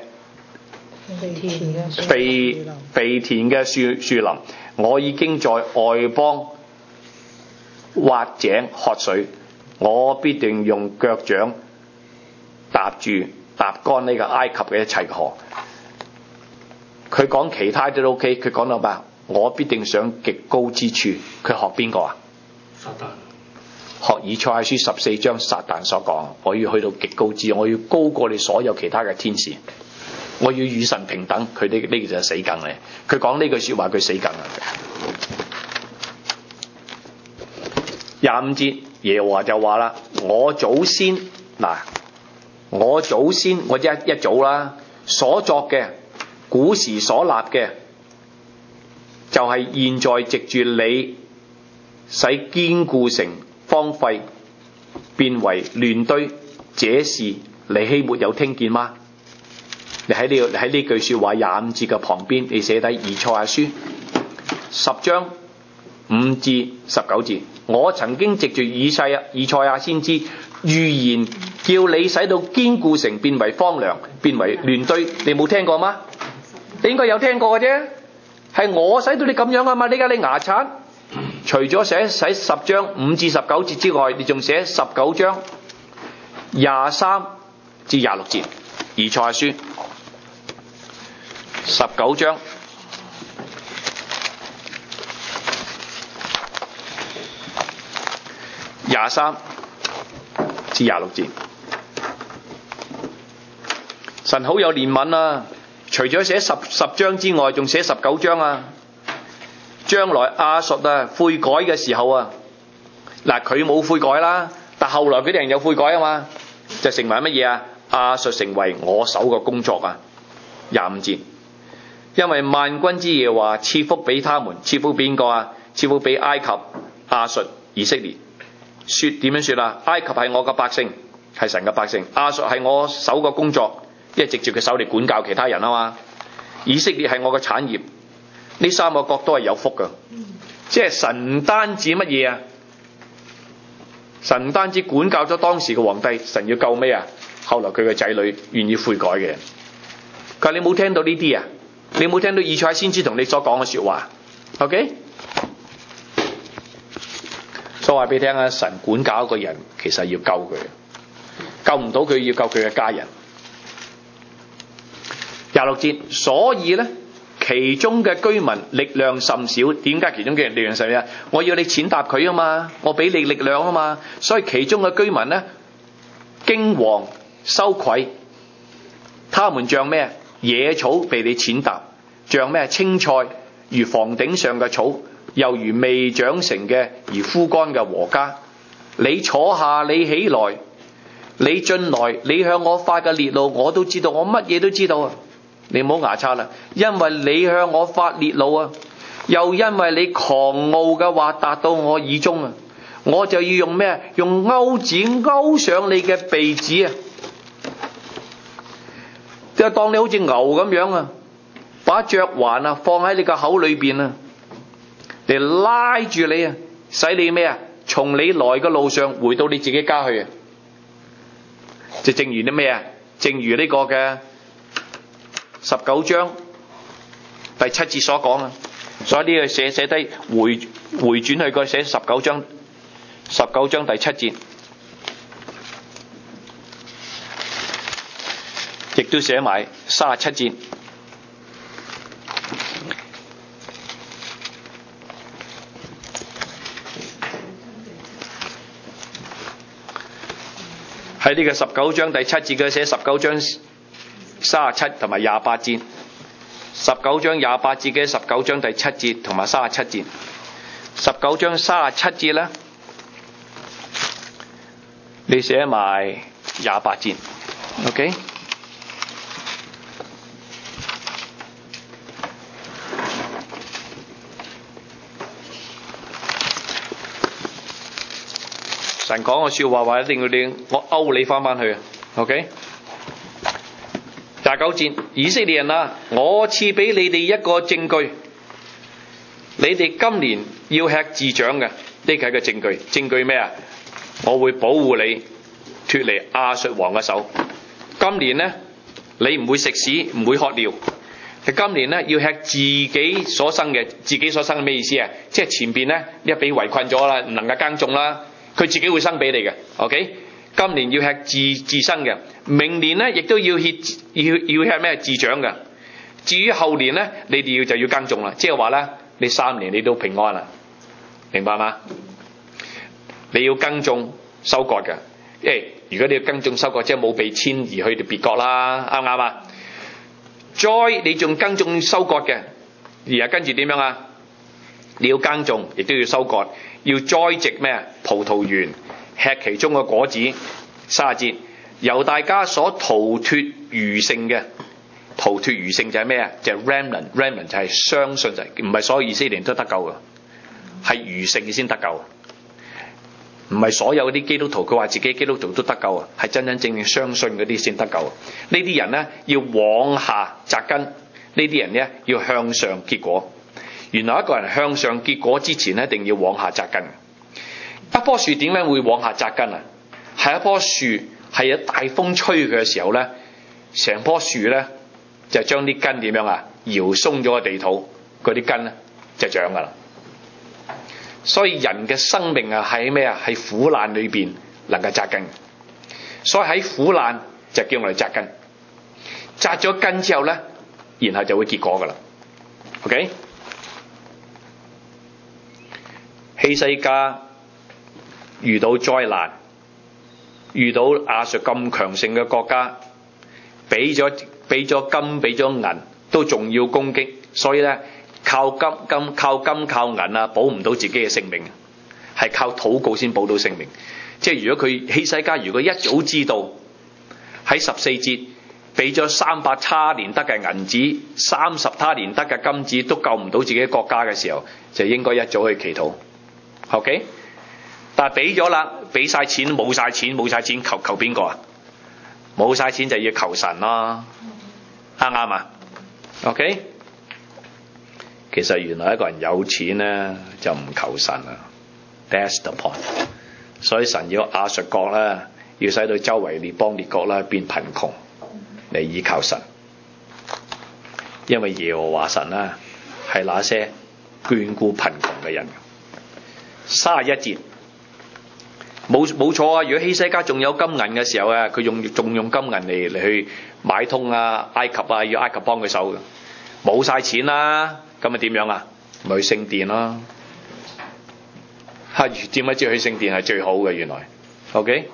肥肥田嘅樹樹林。我已經在外邦挖井喝水，我必定用腳掌踏住踏乾呢個埃及嘅一切河。佢講其他都 OK， 佢講到咩？我必定上極高之處。佢學邊個啊？ 撒旦。 學以賽亞書十四章撒旦所講，我要去到極高之，我要高過你所有其他嘅天使，我要與神平等。佢呢呢個就係死梗嚟。佢講呢句說話，佢死梗啊！廿五節，耶和華就話啦：我祖先嗱，我祖先我一一早啦所作嘅，古時所立嘅，就係、是、現在藉住你使堅固城荒廢變為亂堆，這事尼希沒有聽見嗎？你喺呢喺呢句說話廿五節嘅旁邊，你寫低以賽亞書十章五至十九節。我曾經藉住以賽亞以賽亞先知預言，叫你使到堅固城變為荒涼，變為亂堆。你冇聽過嗎？你應該有聽過嘅啫，係我使到你咁樣啊嘛！你而家你牙刷，除咗寫寫十章五至十九節之外，你仲寫十九章廿三至廿六節。以賽亞書十九章。廿三至廿六節，神好有憐憫啊！除咗寫十十章之外，仲寫十九章啊！將來亞述啊悔改嘅時候啊，嗱佢冇悔改啦，但後來嗰啲人有悔改啊嘛，就成為乜嘢啊？ 亞述成為我手嘅工作啊。廿五節，因為萬軍之耶和華賜福俾他們，賜福邊個啊？賜福俾埃及、亞述、以色列。說點樣說啊？埃及係我嘅百姓，係神嘅百姓；亞述係我手嘅工作，因為直接佢手嚟管教其他人啊嘛。以色列係我嘅產業，呢三個國都係有福噶。即係神唔單止乜嘢啊？神唔單止管教咗當時嘅皇帝，神要救咩啊？後來佢嘅仔女願意悔改嘅人。佢話你冇聽到呢啲啊？你冇聽到以賽亞先知同你所講嘅說話 ？OK？ 所以話俾你聽啊，神管教一個人，其實要救佢，救唔到佢要救佢嘅家人。廿六節，所以咧，其中嘅居民力量甚少。點解其中嘅人力量甚少啊？我要你踐踏佢啊嘛，我俾你力量啊嘛，所以其中嘅居民咧，驚惶羞愧，他們像咩？野草被你踐踏，像咩？青菜如房頂上嘅草，又如未長成嘅而枯乾嘅禾稼。你坐下，你起來，你進來，你向我發嘅烈怒，我都知道，我乜嘢都知道啊！你唔好牙擦啦，因為你向我發烈怒啊，又因為你狂傲嘅話達到我耳中啊，我就要用咩？用鈎子勾上你嘅鼻子啊！就當你好似牛咁樣啊，把嚼環啊放喺你個口裏邊啊，嚟拉住你啊，使你咩啊？從你來嘅路上回到你自己家去啊！就正如啲咩啊？正如呢個嘅十九章第七節所講啊，所以呢個寫寫低回回轉去個寫十九章十九章第七節。亦都寫埋三十七節，喺呢個十九章第七節嘅寫十九章三十七同埋廿八節，十九章廿八節嘅十九章第七節同埋三十七節，十九章三十七節咧，你寫埋廿八節 ，OK？神講個說話話一定要你，我勾你翻翻去 ，OK？ 廿九節，以色列人啊，我賜俾你哋一個證據，你哋今年要吃自長嘅，呢個係個證據。證據咩啊？我會保護你脫離亞述王嘅手。今年呢，你唔會食屎，唔會喝尿。今年呢，要吃自己所生嘅，自己所生係咩意思啊？即係前邊呢，一俾圍困咗啦，唔能夠耕種啦。佢自己會生俾你嘅 ，OK？ 今年要吃自自生嘅，明年咧亦都要吃要要吃咩自長嘅。至於後年咧，你哋要就要耕種啦，即係話咧，你三年你都平安啦，明白嗎？你要耕種收割嘅，因為如果你要耕種收割，即係冇被遷移去別國啦，啱唔啱啊？再你仲耕種收割嘅，而家跟住點樣啊？你要耕種，亦都要收割。要栽植咩？葡萄園，吃其中嘅果子。三十節，由大家所逃脫餘剩嘅，逃脫餘剩就係咩啊？就係 remnant，remnant 就係相信，就係唔係所有以色列人都得救嘅，係餘剩先得救。唔係所有嗰啲基督徒，佢話自己基督徒都得救啊，係真真正正相信嗰啲先得救。呢啲人咧要往下扎根，呢啲人咧要向上結果。原來一個人向上結果之前，一定要往下扎根。一棵樹點解會往下扎根啊？係一棵樹係有大風吹佢嘅時候咧，成棵樹咧就將啲根點樣啊？搖鬆咗個地土，嗰啲根咧就長噶啦。所以人嘅生命啊，喺咩啊？喺苦難裏邊能夠扎根。所以喺苦難就叫我哋扎根。扎咗根之後咧，然後就會結果噶啦。OK？希西家遇到災難，遇到亞述咁強盛嘅國家，俾咗俾咗金俾咗銀，都仲要攻擊，所以咧靠金金靠金靠銀啊，保唔到自己嘅性命，係靠禱告先保到性命。即係如果佢希西家如果一早知道喺十四節俾咗三百他連得嘅銀子、三十他連得嘅金子，都救唔到自己國家嘅時候，就應該一早去祈禱。OK？ 但係俾咗啦，俾晒錢冇晒錢冇晒錢，求求邊個啊？冇晒錢就要求神咯，啱唔啱啊 ？OK？ 其實原來一個人有錢咧就唔求神啊 ，That's the point。所以神要亞述國咧，要使到周圍列邦列國咧變貧窮嚟依靠神，因為耶和華神啦係那些眷顧貧窮嘅人。三十一節。冇冇錯啊！如果希西家仲有金銀嘅時候啊，佢用仲用金銀嚟嚟去買通啊埃及啊，要埃及幫佢手嘅。冇晒錢啦，咁咪點樣啊？咪去聖殿咯。嚇，點解知去聖殿係最好嘅？原來 ，OK。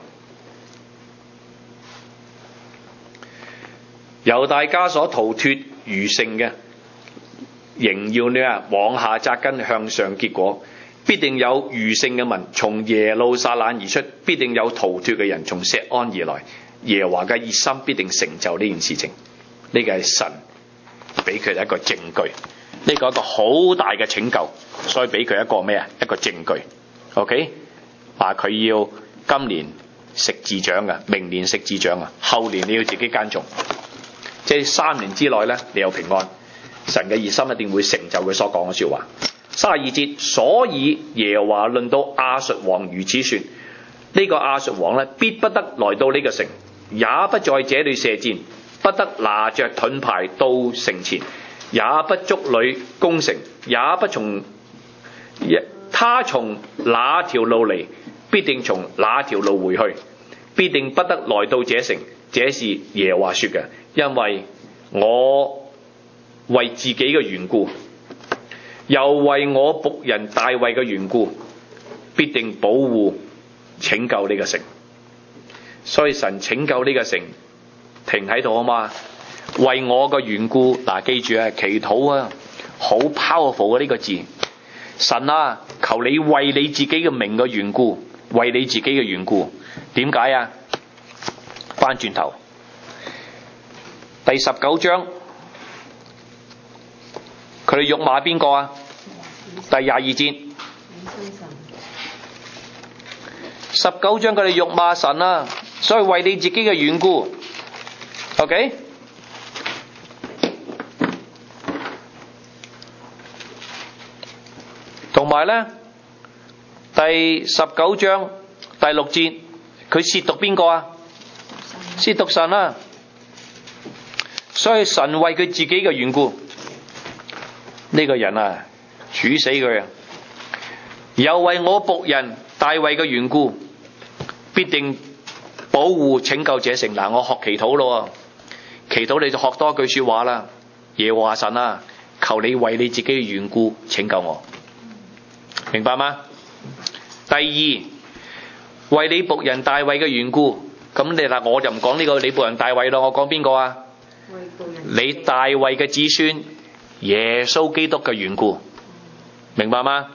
猶大家所逃脫餘剩嘅，仍要呢啊往下扎根向上結果。必定有餘剩嘅民從耶路撒冷而出，必定有逃脫嘅人從錫安而來。耶和華嘅熱心必定成就呢件事情。呢個係神俾佢一個證據，呢個係一個好大嘅拯救，所以俾佢一個咩啊？一個證據。OK， 話佢要今年食自長嘅，明年食自長啊，後年你要自己耕種，即係三年之內咧，你有平安。神嘅熱心一定會成就佢所講嘅說話。三十二節，所以耶和華論到亞述王如此說：呢、這個亞述王咧，必不得來到呢個城，也不在這裏射箭，不得拿着盾牌到城前，也不築壘攻城，也不從他從哪條路嚟，必定從哪條路回去，必定不得來到這城。這是耶和華說嘅，因為我為自己嘅緣故，又為我僕人大衛嘅緣故，必定保護拯救呢個城。所以神拯救呢個城，停喺度啊嘛。為我嘅緣故，嗱、啊、記住啊，祈禱啊，好 powerful 嘅呢個字。神啊，求你為你自己嘅名嘅緣故，為你自己嘅緣故。點解啊？翻轉頭，第十九章。佢哋辱罵邊個啊？第廿二節，十九章佢哋辱罵神啊，所以為你自己嘅緣故 ，OK？ 同埋咧，第十九章第六節，佢褻瀆邊個啊？褻瀆神啊！所以神為佢自己嘅緣故。呢個人啊，處死佢啊！又為我僕人大衛嘅緣故，必定保護拯救這城。嗱，我學祈禱咯，祈禱你就學多一句說話啦。耶和華神啊，求你為你自己嘅緣故拯救我，明白嗎？第二，為你僕人大衛嘅緣故，咁你嗱，我就唔講呢個你僕人大衛咯，我講邊個啊？你大衛嘅子孫。耶穌基督嘅緣故，明白嗎？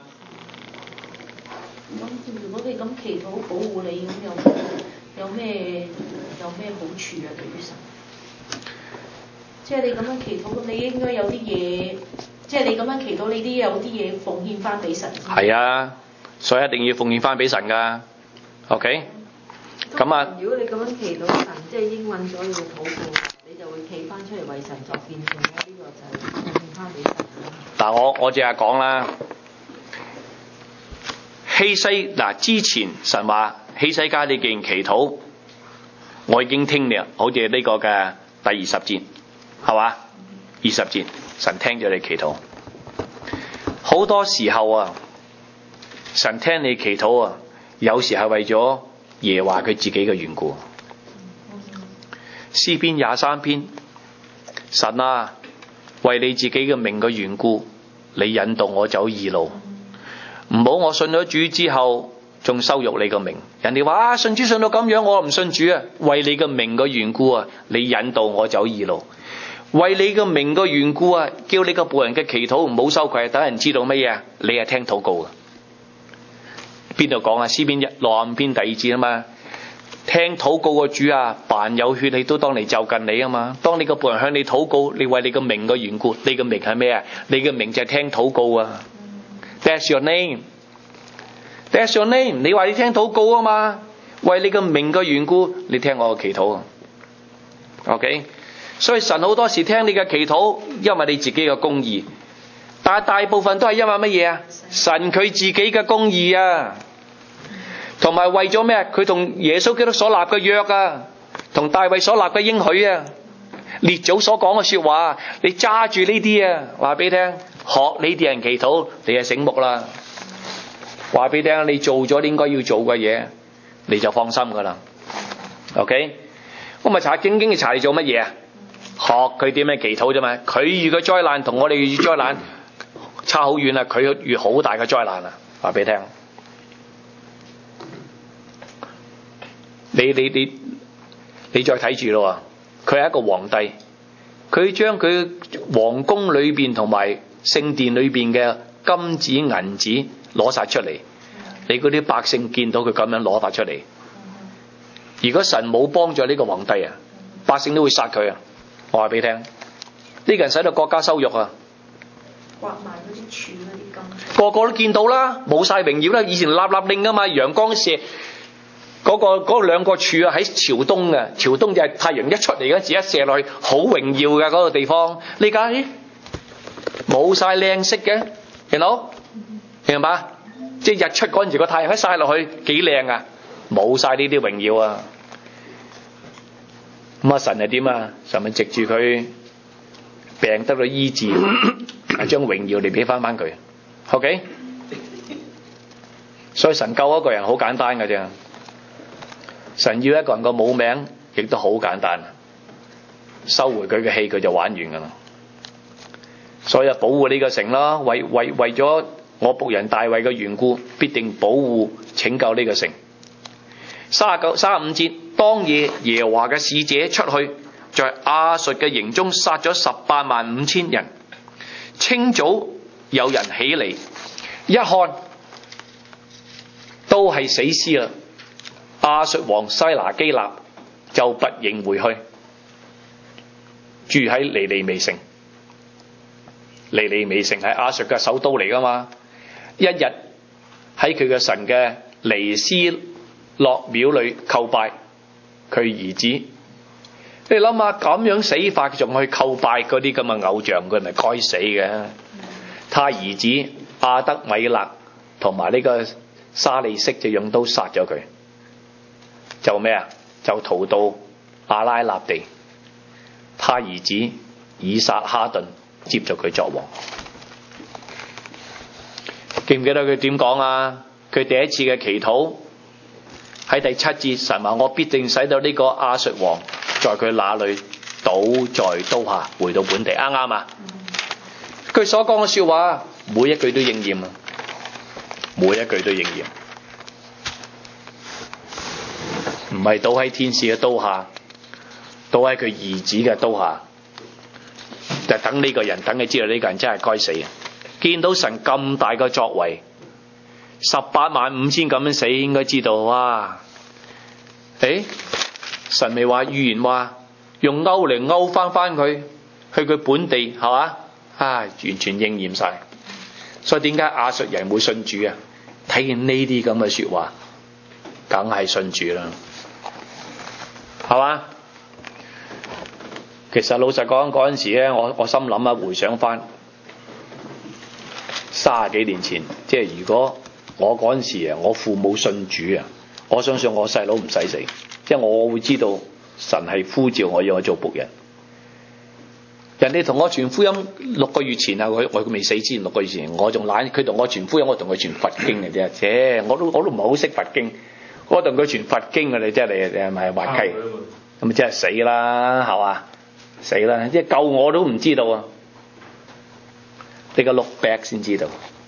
咁如果你咁祈禱保護你，咁有有咩有咩好處啊？對於神，即係你咁樣祈禱，咁你應該有啲嘢，即係你咁樣祈禱，你啲有啲嘢奉獻翻俾神。係啊，所以一定要奉獻翻俾神噶。OK， 咁啊， 如果你咁樣祈禱神，即係應允咗你嘅禱告，你就會企翻出嚟為神作見證咧。呢、這個就係奉獻翻俾神。 嗱，我我淨係講啦，希西嗱之前神話希西家，你既然祈禱，我已經聽了，好似呢個嘅第二十節，係嘛？二十節，神聽咗你祈禱。好多時候啊，神聽你祈禱啊，有時係為咗耶和華佢自己嘅緣故。詩篇廿三篇，神啊，為你自己嘅名嘅緣故，你引導我走義路，唔好我信咗主之後仲羞辱你個名。人哋話啊，信主信到咁樣，我唔信主啊。為你嘅名嘅緣故啊，你引導我走義路。為你嘅名嘅緣故啊，叫你個僕人嘅祈禱唔好羞愧，等人知道乜嘢啊？你係聽禱告嘅。邊度講啊？詩篇一六十五篇第二節啊嘛。 聽禱告嘅主啊，凡有血氣都當嚟就近你啊嘛。當你個僕人向你禱告，你為你個名嘅緣故，你嘅名係咩啊？你嘅名就係聽禱告啊。That's your name. That's your name. 你話你聽禱告啊嘛，為你個名嘅緣故，你聽我嘅祈禱啊。OK， 所以神好多時聽你嘅祈禱，因為你自己嘅公義，但係大部分都係因為乜嘢啊？神佢自己嘅公義啊。同埋為咗咩？佢同耶穌基督所立嘅約啊，同大衛所立嘅應許啊，列祖所講嘅說話，你揸住呢啲啊，話俾你聽，學呢啲人祈禱，你就醒目啦。話俾你聽，你做咗應該要做嘅嘢，你就放心噶啦。OK， 我咪查經經查你做乜嘢啊？學佢點樣祈禱啫嘛。佢遇嘅災難同我哋遇災難差好遠啊！佢遇好大嘅災難啊！話俾你聽。你你你你再睇住咯，佢係一個皇帝，佢將佢皇宮裏邊同埋聖殿裏邊嘅金子銀子攞晒出嚟，你嗰啲百姓見到佢咁樣攞法出嚟，如果神冇幫助呢個皇帝啊，百姓都會殺佢啊！我話俾你聽，呢個人使到國家羞辱啊！ 刮埋嗰啲柱嗰啲金， 個個都見到啦，冇晒榮耀啦，以前立立令噶嘛，陽光射。嗰、那個嗰兩個柱啊，喺朝東嘅，朝東就係太陽一出嚟嗰時一射落去，好榮耀嘅嗰個地方。呢家冇晒靚色嘅，見到明白？即係日出嗰陣時個太陽一曬落去幾靚啊！冇晒呢啲榮耀啊！咁啊神係點啊？神咪藉住佢病得到醫治，係將榮耀嚟俾翻翻佢。OK， 所以神救一個人好簡單嘅啫。神要一個人個冇名，亦都好簡單，收回佢嘅氣，佢就玩完噶啦。所以保護呢個城啦，為為為咗我僕人大衛嘅緣故，必定保護拯救呢個城。三十九、三十五節，當夜耶和華嘅使者出去，在亞述嘅營中殺咗十八萬五千人。清早有人起嚟，一看都係死屍啦。亞述王西拿基立就不應回去，住喺尼尼微城。尼尼微城係亞述嘅首都嚟噶嘛？一日喺佢嘅神嘅尼斯洛廟裏叩拜佢兒子。你諗下咁樣死法，仲去叩拜嗰啲咁嘅偶像，佢咪該死嘅？他兒子亞德米勒同埋呢個沙利色就用刀殺咗佢。就咩啊？就逃到阿拉納地，他兒子以撒哈頓接咗佢作王。記唔記得佢點講啊？佢第一次嘅祈禱喺第七節，神話我必定使到呢個亞述王在佢那裏倒在刀下，回到本地。啱啱啊？佢所講嘅說話，每一句都應驗啊！每一句都應驗。唔係倒喺天使嘅刀下，倒喺佢兒子嘅刀下，就等呢個人，等佢知道呢個人真係該死啊！見到神咁大嘅作為，十八萬五千咁樣死，應該知道哇！誒，神未話預言話用勾嚟勾翻翻佢去佢本地係嘛？啊，完全應驗晒。所以點解亞述人會信主啊？睇見呢啲咁嘅說話，梗係信主啦。係嘛？其實老實講嗰陣時咧，我我心諗啊，回想翻三十幾年前，即係如果我嗰陣時啊，我父母信主啊，我相信我細佬唔使死，即係我會知道神係呼召我要我做僕人。人哋同我傳福音六個月前啊，我我未死之前六個月前，我仲懶，佢同我傳福音，我同佢傳佛經嘅啫，啫我都我都唔係好識佛經。我同佢傳佛經啊！你真係你你係咪滑稽？咁咪真係死啦，係嘛？死啦！即係救我都唔知道啊！你個 look back 先知道。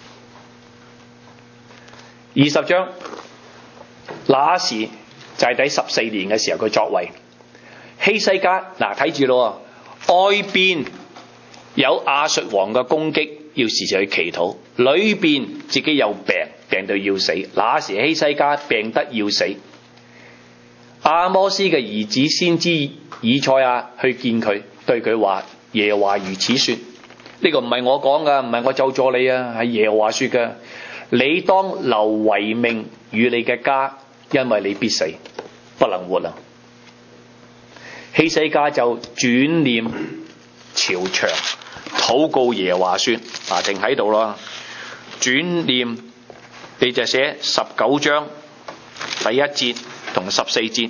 二十章，那時就係第十四年嘅時候，佢作為希西家嗱，睇住咯，外邊有亞述王嘅攻擊，要時時去祈禱；裏邊自己有病。病到要死，那時希西家病得要死。 阿摩斯嘅兒子先知以賽亞去見佢，對佢話：耶和華如此說，呢、這個唔係我講噶，唔係我咒詛你啊，係耶和華說噶。你當留遺命與你嘅家，因為你必死，不能活啦。希西家就轉臉朝牆，禱告耶和華說：啊，停喺度咯。轉臉，你就寫十九章第一節同十四節。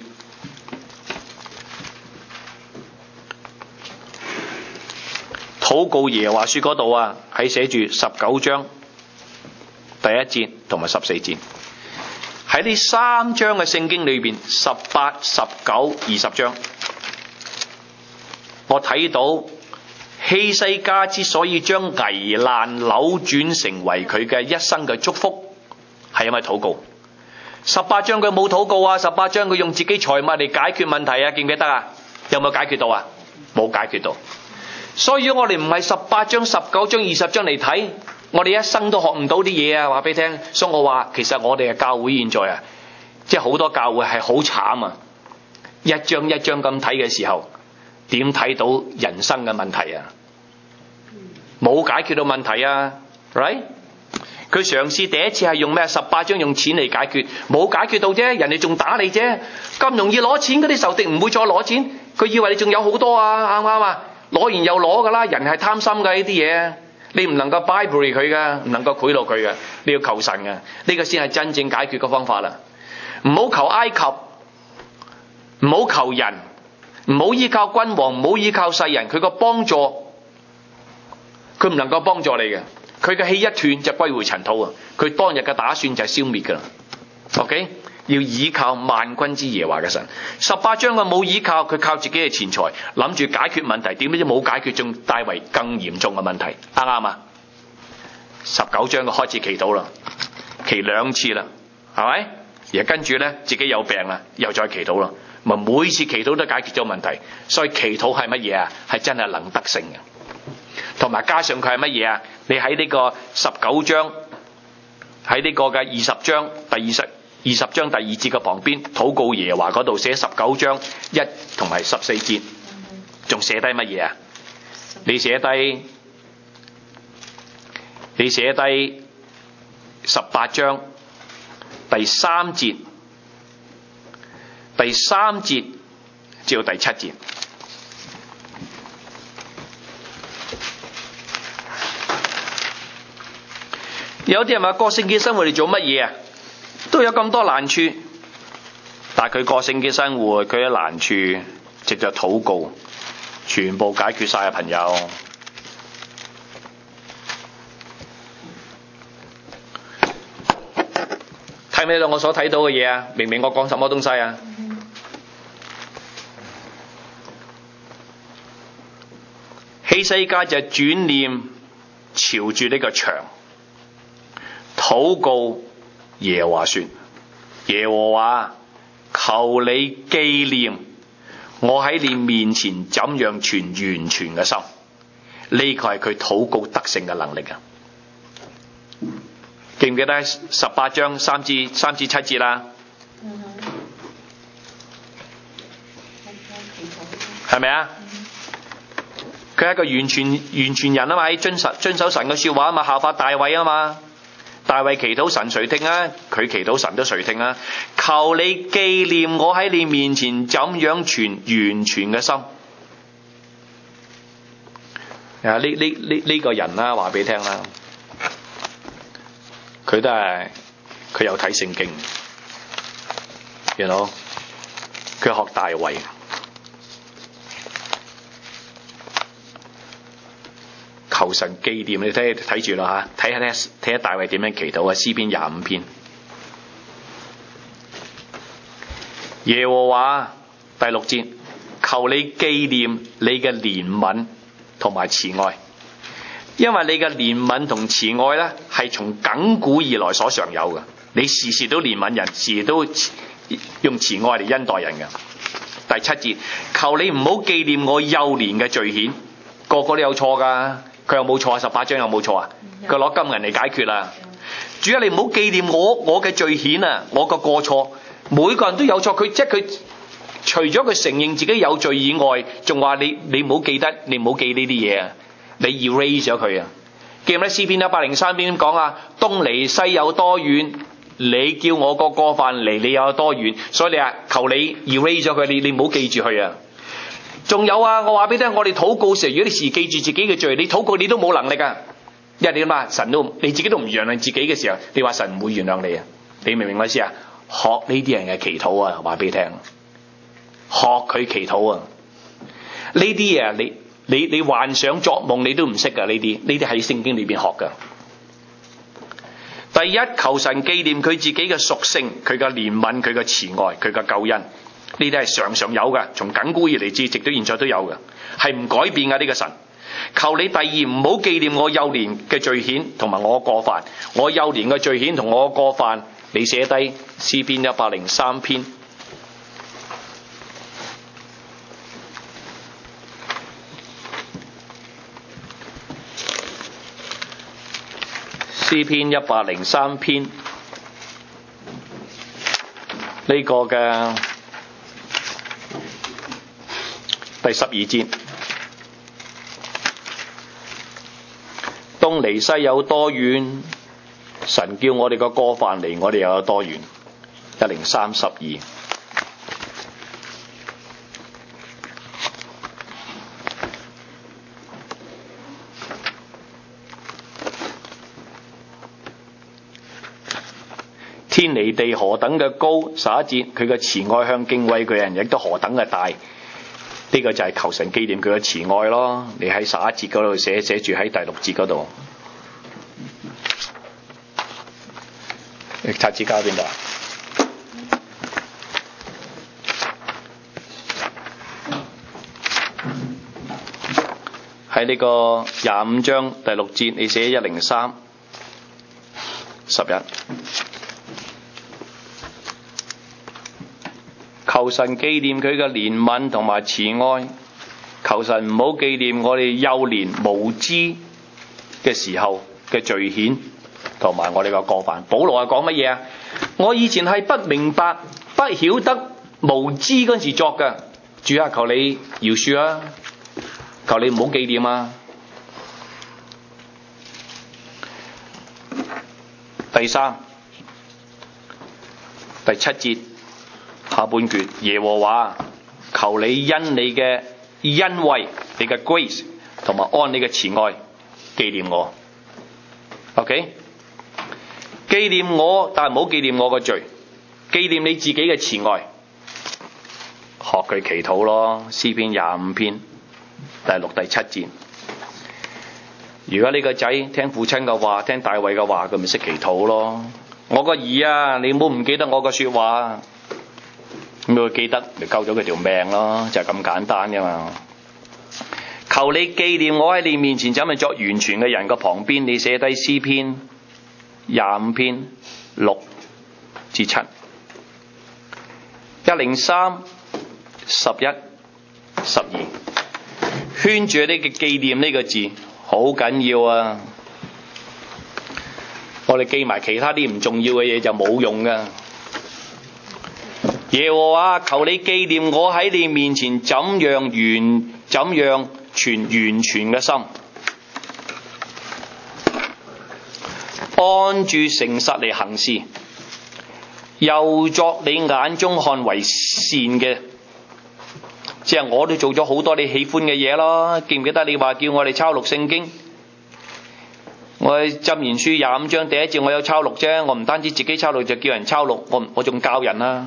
禱告耶和華說嗰度啊，係寫住十九章第一節同埋十四節。喺呢三章嘅聖經裏邊，十八、十九、二十章，我睇到希西家之所以將危難扭轉成為佢嘅一生嘅祝福，係因為禱告。十八章佢冇禱告啊，十八章佢用自己財物嚟解決問題啊，記唔記得啊？有冇解決到啊？冇解決到。所以我哋唔係十八章、十九章、二十章嚟睇，我哋一生都學唔到啲嘢啊！話俾你聽，所以我話其實我哋嘅教會現在啊，即係好多教會係好慘啊！一章一章咁睇嘅時候，點睇到人生嘅問題啊？冇解決到問題啊 ，right？佢嘗試第一次係用咩？十八章用錢嚟解決，冇解決到啫，人哋仲打你啫。咁容易攞錢嗰啲仇敵唔會再攞錢，佢以為你仲有好多啊，啱唔啱啊？攞完又攞噶啦，人係貪心噶呢啲嘢，你唔能夠 bribe 佢噶，唔能夠賄賂佢噶，你要求神噶，呢個先係真正解決嘅方法啦。唔好求埃及，唔好求人，唔好依靠君王，唔好依靠世人，佢個幫助，佢唔能夠幫助你嘅，佢嘅氣一斷就歸回塵土啊！佢當日嘅打算就係消滅噶啦。OK。要依靠萬軍之耶和華嘅神。十八章佢冇依靠，佢靠自己嘅錢財，諗住解決問題，點知冇解決，仲帶為更嚴重嘅問題，啱唔啱啊？十九章佢開始祈禱啦，祈兩次啦，係咪？而跟住咧自己有病啦，又再祈禱啦，咪每次祈禱都解決咗問題。所以祈禱係乜嘢啊？係真係能得勝嘅。同埋加上佢係乜嘢啊？你喺呢個十九章，喺呢個嘅二十章第二十。二十章第二節嘅旁邊，禱告耶和華嗰度寫十九章一同埋十四節，仲寫低乜嘢啊？你寫低，你寫低十八章第三節，第三節至到第七節。有啲人話過聖潔生活嚟做乜嘢啊？都有咁多難處，但係佢過聖潔生活，佢嘅難處藉著禱告，全部解決晒啊！朋友，睇唔睇到我所睇到嘅嘢啊？明明我講什麼東西啊？希西家就轉臉朝住呢個牆禱告。耶和華說：耶和華，求你紀念我喺你面前怎樣存完全嘅心。呢個係佢禱告得勝嘅能力啊！記唔記得十八章三至三至七節啦？係咪啊？佢係一個完全完全人啊嘛，喺遵守遵守神嘅說話啊嘛，效法大衛啊嘛。大衛祈禱神垂聽啊，佢祈禱神都垂聽啊。求你紀念我喺你面前怎樣存完全嘅心。啊，呢呢呢呢個人啦，話俾你聽啦，佢都係佢有睇聖經，you know，佢學大衛。求神紀念，你睇睇住啦吓，睇下睇睇下大衛點樣祈禱啊！詩篇廿五篇，耶和華第六節，求你紀念你嘅憐憫同埋慈愛，因為你嘅憐憫同慈愛咧係從亙古以來所常有嘅，你時時都憐憫人，時時都用慈愛嚟恩待人嘅。第七節，求你唔好紀念我幼年嘅罪愆，個個都有錯噶。佢有冇錯啊？十八章有冇錯啊？佢攞金銀嚟解決啦。主啊，你唔好紀念我我嘅罪愆啊，我個過錯，每個人都有錯。佢即係佢除咗佢承認自己有罪以外，仲話你你唔好記得，你唔好記呢啲嘢啊，你 erase 咗佢啊。記唔記得詩篇一百零三篇講啊？東離西有多遠？你叫我個過犯離你有多遠？所以你啊，求你 erase 咗佢，你你唔好記住佢啊。仲有啊，我話俾你聽，我哋禱告時，如果你時記住自己嘅罪，你禱告你都冇能力啊。因為你諗下，神都你自己都唔原諒自己嘅時候，你話神唔會原諒你啊？你明唔明我意思啊？學呢啲人嘅祈禱啊，話俾你聽，學佢祈禱啊。呢啲嘢你你你幻想作夢你都唔識噶，呢啲呢啲喺聖經裏邊學噶。第一，求神紀念佢自己嘅屬性，佢嘅憐憫，佢嘅慈愛，佢嘅救恩，呢啲係常常有噶，從亙古以嚟至直到現在都有嘅，係唔改變噶呢個神。求你第二，唔好紀念我幼年嘅罪愆同埋我過犯，我幼年嘅罪愆同我過犯，你寫低詩篇一百零三篇。詩篇一百零三篇呢個嘅第十二節，東離西有多遠？神叫我哋個過犯離我哋又有多遠？一零三十二。天離地何等嘅高，十一節，佢嘅慈愛向敬畏佢人亦都何等嘅大。呢、這個就係求神紀念佢嘅慈愛咯。你喺十一節嗰度寫寫住喺第六節嗰度。你擦紙膠邊度啊？喺呢個廿五章第六節，你寫一零三十一。求神紀念佢嘅憐憫同埋慈愛，求神唔好紀念我哋幼年無知嘅時候嘅罪愆同埋我哋嘅過犯。保羅係講乜嘢啊？我以前係不明白、不曉得、無知嗰陣時作嘅，主啊，求你饒恕啊，求你唔好紀念啊。第三、第七節。下半段，耶和華，求你因你嘅恩惠、你嘅 grace 同埋按你嘅慈愛紀念我。OK， 紀念我，但係唔好紀念我個罪，紀念你自己嘅慈愛。學佢祈禱咯，詩篇廿五篇第六、第七節。如果你個仔聽父親嘅話，聽大衛嘅話，佢咪識祈禱咯。我個兒啊，你唔好唔記得我個說話。咁佢記得，咪救咗佢條命咯，就係咁簡單噶嘛。求你紀念我喺你面前，怎樣作完全嘅人嘅旁邊，你寫低詩篇廿五篇六至七，一零三十一十二，圈住呢個紀念呢個字，好緊要啊！我哋記埋其他啲唔重要嘅嘢就冇用噶。耶和華，求你紀念我喺你面前怎樣完怎樣全完全嘅心，按住誠實嚟行事，又作你眼中看為善嘅。即係我都做咗好多你喜歡嘅嘢咯。記唔記得你話叫我哋抄錄聖經？我喺箴言書廿五章第一節，我有抄錄啫。我唔單止自己抄錄，就叫人抄錄。我我仲教人啊。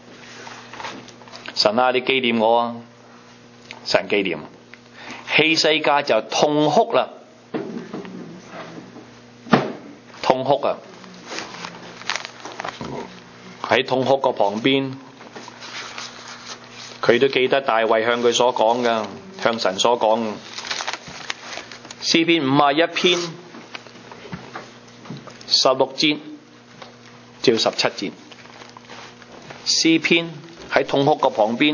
神啊，你紀念我啊！神紀念，希西家就痛哭啦，痛哭啊！喺痛哭個旁邊，佢都記得大衛向佢所講噶，向神所講。詩篇五十一篇十六節至十七節，詩篇。喺痛哭個旁邊，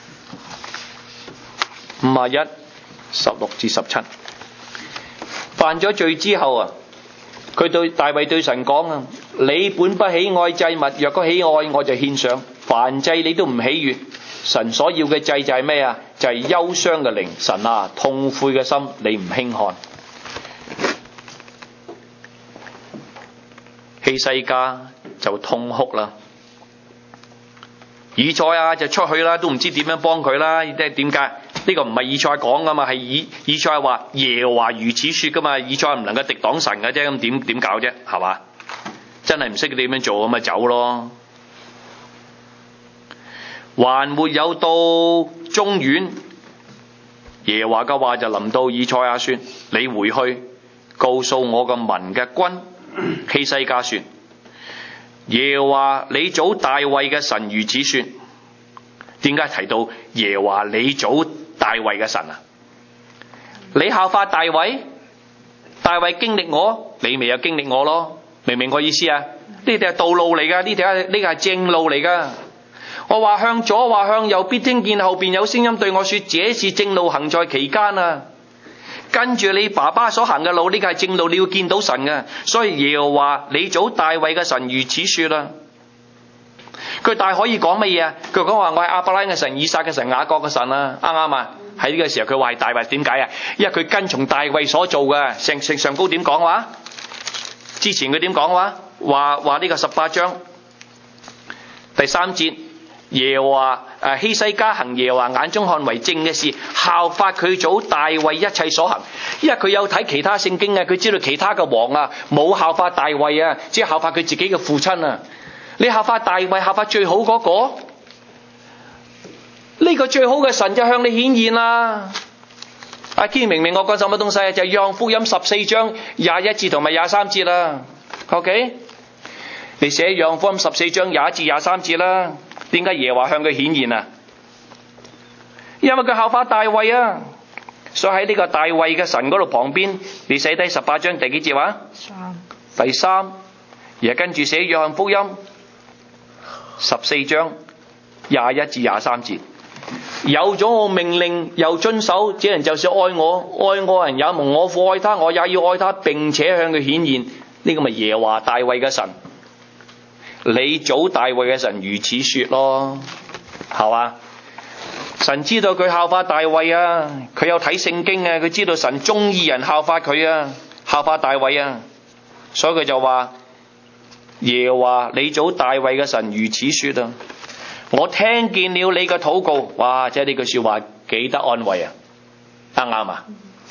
五十一十六至十七，犯咗罪之後啊，佢對大衛對神講啊：你本不喜愛祭物，若果喜愛，我就獻上；燔祭你都唔喜悅， 神所要嘅祭就係咩啊？就係、是、憂傷嘅靈。神啊，痛悔嘅心你唔輕看。希西家就痛哭啦，以賽亞就出去啦，都唔知點樣幫佢啦。即係點解？呢個唔係以賽講噶嘛，係以以賽話耶和華如此說噶嘛。以賽唔能夠敵擋神嘅啫，咁點點搞啫？係嘛？真係唔識點樣做咁咪走咯。還沒有到中院，耶和華嘅話就臨到以賽亞說：你回去告訴我個民嘅君希西家說，耶和華你祖大衛嘅神如此說。點解提到耶和華你祖大衛嘅神啊？你效法大衛，大衛經歷我，你咪有經歷我咯。明唔明我意思啊？呢啲係道路嚟噶，呢條呢個係正路嚟噶。我話向左，話向右，必聽見後邊有聲音對我說：這是正路，行在其間啊！跟住你爸爸所行嘅路，呢個係正路，你要見到神嘅。所以耶和華你祖大衛嘅神如此說啦。佢大可以講乜嘢啊？佢講話我係亞伯拉罕嘅神、以撒嘅神、雅各嘅神啊，啱唔啱啊？喺呢個時候佢話係大衛，點解啊？因為佢跟從大衛所做嘅。聖聖上高點講話？之前佢點講話？話話呢個十八章第三節，耶和華誒希西家行耶和華眼中看為正嘅事，效法佢祖大衛一切所行。因為佢有睇其他聖經啊，佢知道其他嘅王啊冇效法大衛啊，只係效法佢自己嘅父親啊。你效法大衛，效法最好嗰個，呢個最好嘅神就向你顯現啦。阿堅明明我講什麼東西啊？就係約翰福音十四章廿一節同埋廿三節啦。OK， 你寫約翰福音十四章廿一至廿三節啦。點解耶和華向佢顯現啊？因為佢效法大衛啊。所以喺呢個大衛嘅神嗰度旁邊，你寫低十八章第幾節話？三。第三，而跟住寫約翰福音十四章廿一至廿三節，有咗我命令又遵守，這人就是愛我，愛我人也蒙我父愛他，我也要愛他，並且向佢顯現。呢個咪耶和華大衛嘅神，你祖大衛嘅神如此說咯，係嘛？神知道佢效法大衛啊，佢有睇聖經啊，佢知道神中意人效法佢啊，效法大衛啊，所以佢就話耶和華你祖大衛嘅神如此說啊，我聽見了你嘅禱告。哇！即係呢句說話幾得安慰啊，啱唔啱啊？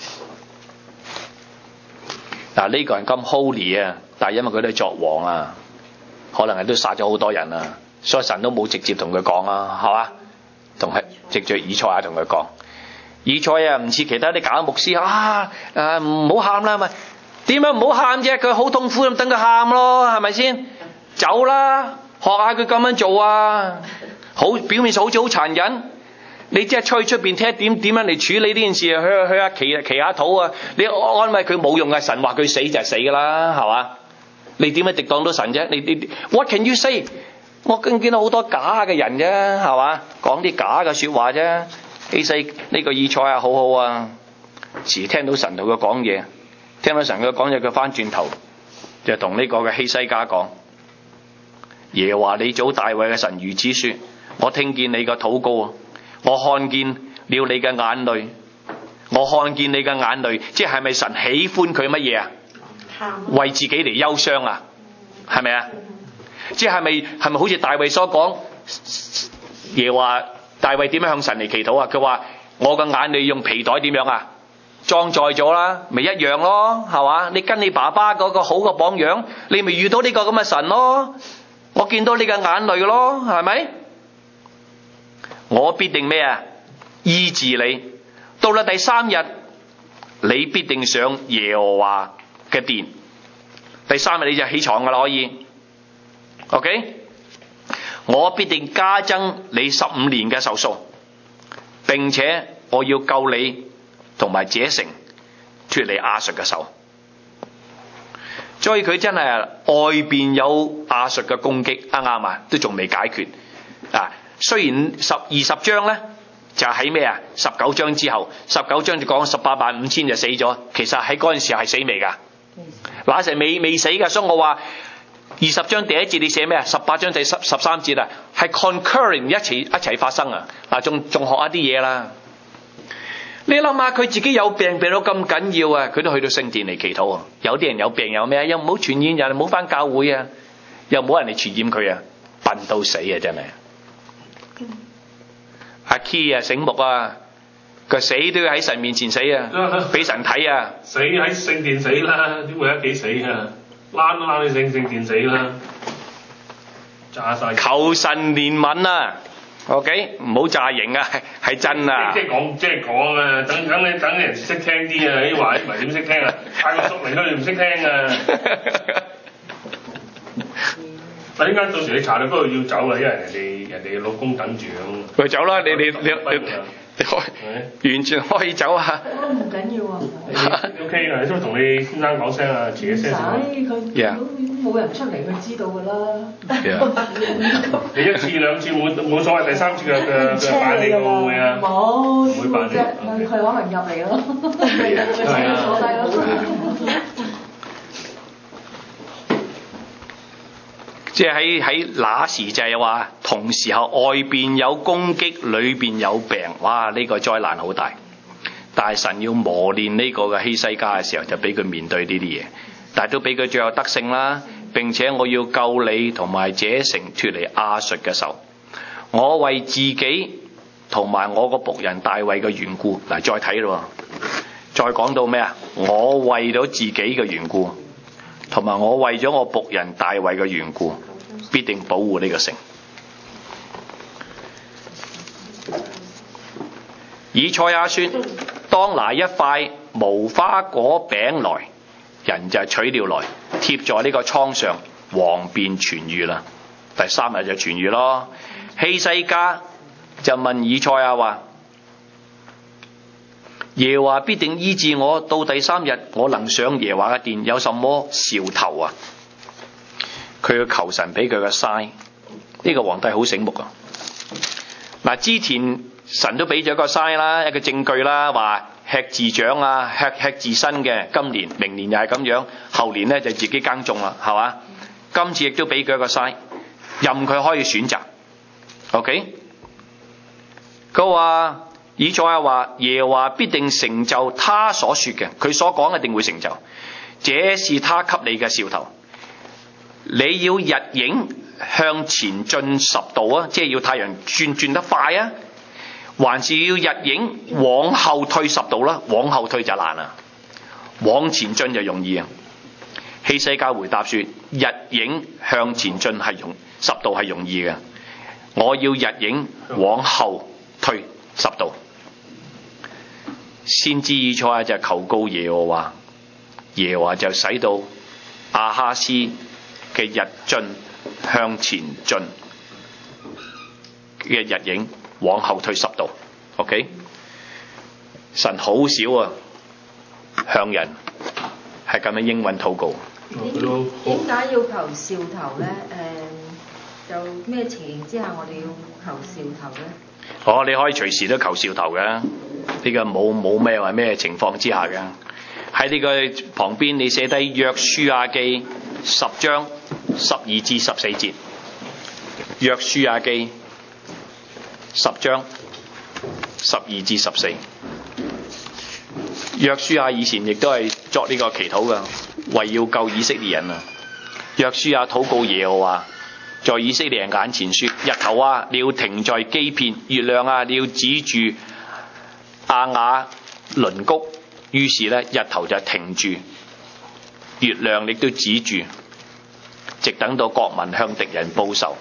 嗱，呢個人咁 holy 啊，但係因為佢都係作王啊，可能係都殺咗好多人啊，所以神都冇直接同佢講啊，係嘛？同係藉着以賽亞同佢講，以賽亞唔似其他啲假牧師啊，誒唔好喊啦，咪點樣唔好喊啫？佢好痛苦咁，等佢喊咯，係咪先？走啦，學下佢咁樣做啊，好表面上好似好殘忍。你即係出去出邊聽點點樣嚟處理呢件事啊？去去下祈祈下禱啊！你安慰佢冇用嘅，神話佢死就係死噶啦，係嘛？你點樣敵擋到神啫？你你 What can you say？ 我更見到好多假嘅人啫，係嘛？講啲假嘅說話啫。希西呢個以賽亞好好啊，時聽到神同佢講嘢，聽到神佢講嘢，佢翻轉頭就同呢個嘅希西家講：耶和華你祖大衛嘅神如此說，我聽見你嘅禱告啊！我看見了你嘅眼淚，我看見你嘅眼淚，即係咪神喜歡佢乜嘢啊？為自己嚟憂傷啊？係咪啊？即係咪係咪好似大衛所講？耶和華大衛點樣向神嚟祈禱啊？佢話我嘅眼淚用皮袋點樣啊？裝載咗啦，咪一樣咯，係嘛？你跟你爸爸嗰個好嘅榜樣，你咪遇到呢個咁嘅神咯。我見到你嘅眼淚咯，係咪？我必定咩啊？醫治你。到啦第三日，你必定上耶和華嘅殿。第三日你就起床噶啦，可以。OK， 我必定加增你十五年嘅壽數，並且我要救你同埋這城脫離亞述嘅手。所以佢真係外邊有亞述嘅攻擊，啱啱啊？都仲未解決啊！雖然十二十章咧就喺咩啊？十九章之後，十九章就講十八萬五千就死咗。其實喺嗰陣時係死未噶？那時未未死噶，所以我話二十章第一節你寫咩啊？十八章第十十三節啊，係 concurring 一齊一齊發生啊！嗱，仲仲學一啲嘢啦。你諗下佢自己有病病到咁緊要啊，佢都去到聖殿嚟祈禱啊。有啲人有病有咩啊？又唔好傳染人，唔好返教會啊，又冇人嚟傳染佢啊，笨到死啊真係。阿 Key 啊醒目啊，佢死都要喺神面前死啊，俾神睇啊。 死喺聖殿死啦，點會喺屋企死啊？躝都躝喺聖聖殿死啦，炸晒。 求神憐憫啊 ！OK， 唔好詐型啊，係真啊。 即係講，即係講啊！等等你等人識聽啲啊！啲話啲唔係點識聽啊？派個叔嚟都你唔識聽啊！但點解到時你查到嗰度要走啊？因為人哋人哋嘅老公等住咁。 佢走啦！你你你你你可完全可以走啊！ 唔緊要啊。 O K 啦，都同你先生講聲啊，遲一些先。 唔使，佢冇人出嚟，佢知道㗎啦。 你一次兩次冇冇所謂，第三次嘅嘅嘅辦理會唔會啊？ 冇， 唔會辦理。 佢可能入嚟咯， 係啊， 坐低咯。 即係喺喺那時就係話，同時候外邊有攻擊，裏邊有病，哇！呢、這個災難好大。但係神要磨練呢個嘅希西家嘅時候，就俾佢面對呢啲嘢，但係都俾佢最後得勝啦。並且我要救你同埋這城脫離亞述嘅手。我為自己同埋我個僕人大衛嘅緣故，嗱再睇咯，再講到咩啊？我為咗自己嘅緣故。同埋我為咗我僕人大衛嘅緣故，必定保護呢個城。以賽亞說：當拿一塊無花果餅來，人就取了來，貼在呢個瘡上，王便痊癒啦。第三日就痊癒咯。希西家就問以賽亞話：耶和華必定醫治我，到第三日我能上耶和華嘅殿，有什麼兆頭啊？佢要求神俾佢個篩，呢個皇帝好醒目啊！嗱，之前神都俾咗個篩啦，一個證據啦，話吃自長啊，吃吃自身嘅，今年明年又係咁樣，後年咧就自己耕種啦，係嘛？今次亦都俾佢一個篩，任佢可以選擇。OK， 佢話。以賽亞話耶和華必定成就他所說嘅，佢所講一定會成就。這是他給你嘅兆頭。你要日影向前進十度啊，即係要太陽轉轉得快啊，還是要日影往後退十度啦？往後退就難啦，往前進就容易啊。希西家回答說：日影向前進係容十度係容易嘅，我要日影往後退十度。先知以賽亞就求告耶和華，耶和華就使到亞哈斯嘅日進向前進嘅日影往後退十度。OK， 神好少啊向人係咁樣應允禱告。 點解要求兆頭咧？誒、呃，就咩情形之下我哋要求兆頭咧？ 哦，你可以隨時都求兆頭嘅，呢、這個冇冇咩話咩情況之下嘅。喺呢個旁邊你寫低約書亞記十章十二至十四節。約書亞記十章十二至十四。約書亞以前亦都係作呢個祈禱嘅，為要救以色列人啊。約書亞禱告耶和華，在以色列人眼前說：日頭啊，你要停在基遍；月亮啊，你要指住亞雅倫谷。於是咧，日頭就停住，月亮亦都指住，直等到國民向敵人報仇。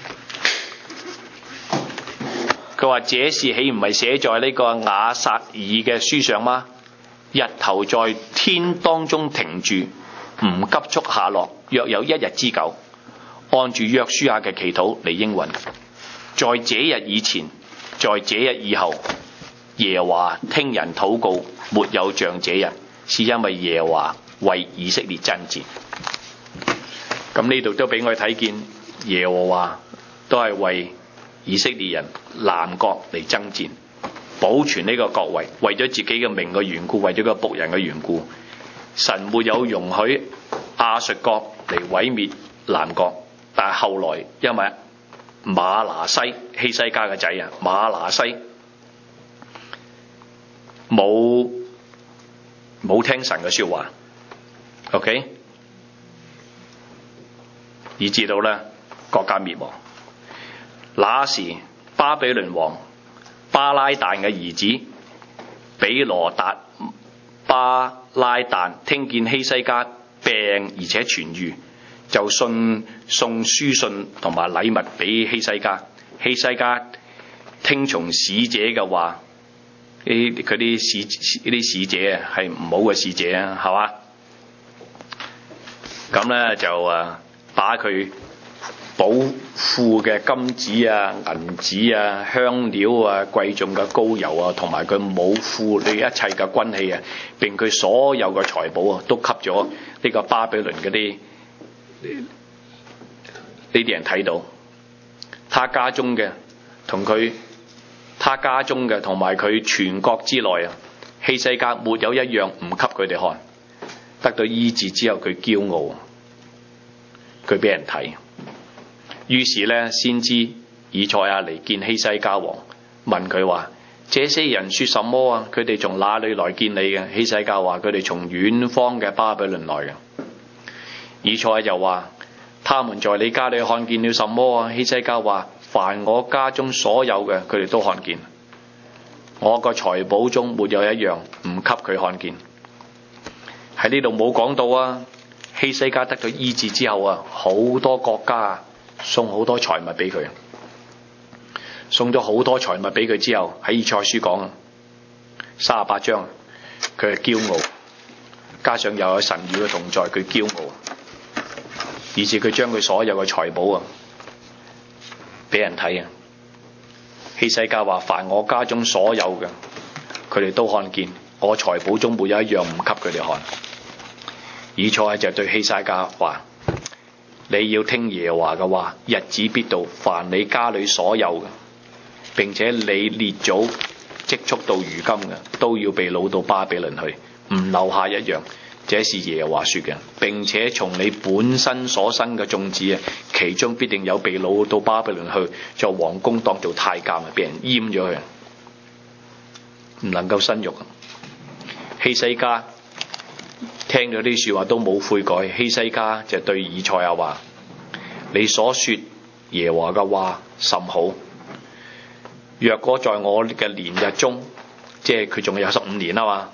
佢話：這事豈唔係寫在呢個雅撒爾嘅書上嗎？日頭在天當中停住，唔急速下落，約有一日之久。按住約書亞嘅祈禱嚟應允，在這日以前，在這日以後，耶和華聽人禱告，沒有像這日，是因為耶和華為以色列爭戰。咁呢度都俾我哋睇見，耶和華都係為以色列人南國嚟爭戰，保存呢個國位，為咗自己嘅名嘅緣故，為咗個僕人嘅緣故，神沒有容許亞述國嚟毀滅南國，但係後來因為馬拿西希西家嘅仔啊，馬拿西冇冇聽神嘅説話 ，OK， 以至到咧國家滅亡。那時巴比倫王巴拉旦嘅兒子比羅達巴拉旦聽見希西家病而且痊愈，就信送書信同埋禮物俾希西家。希西家聽從使者嘅話，啲佢啲使啲使者啊係唔好嘅使者啊，係嘛？咁咧就誒把佢寶庫嘅金子啊、銀子啊、香料啊、貴重嘅膏油啊，同埋佢武庫呢一切嘅軍器啊，並佢所有嘅財寶啊，都給咗呢個巴比倫嗰啲呢啲人睇到。他家中嘅同佢，他家中嘅同埋佢全國之內啊，希西家沒有一樣唔給佢哋看。得到醫治之後，佢驕傲，佢俾人睇。於是咧，先知以賽亞嚟見希西家王，問佢話：這些人說什麼啊？佢哋從哪裏來見你嘅？希西家話：佢哋從遠方嘅巴比倫來嘅。以賽亞就話：他們在你家裏看見了什麼啊？希西家話：凡我家中所有嘅，佢哋都看見。我個財寶中沒有一樣唔給佢看見。喺呢度冇講到啊，希西家得咗醫治之後啊，好多國家啊送好多財物俾佢，送咗好多財物俾佢之後，喺以賽書講啊，三十八章，佢係驕傲，加上又有神與嘅同在，佢驕傲，以致佢將佢所有嘅財寶啊俾人睇啊。希西家話：凡我家中所有嘅，佢哋都看見，我財寶中沒有一樣唔給佢哋看。以賽就對希西家話：你要聽耶和華嘅話，日子必到，凡你家裏所有嘅，並且你列祖積蓄到如今嘅，都要被擄到巴比倫去，唔留下一樣。這是耶和華說嘅。並且從你本身所生嘅眾子啊，其中必定有被擄到巴比倫去，在皇宮當做太監啊，俾人閹咗佢，唔能夠生育。希西家聽咗啲說話都冇悔改，希西家就對以賽亞話：你所說耶和華嘅話甚好，若果在我嘅年日中，即係佢仲有十五年啊嘛，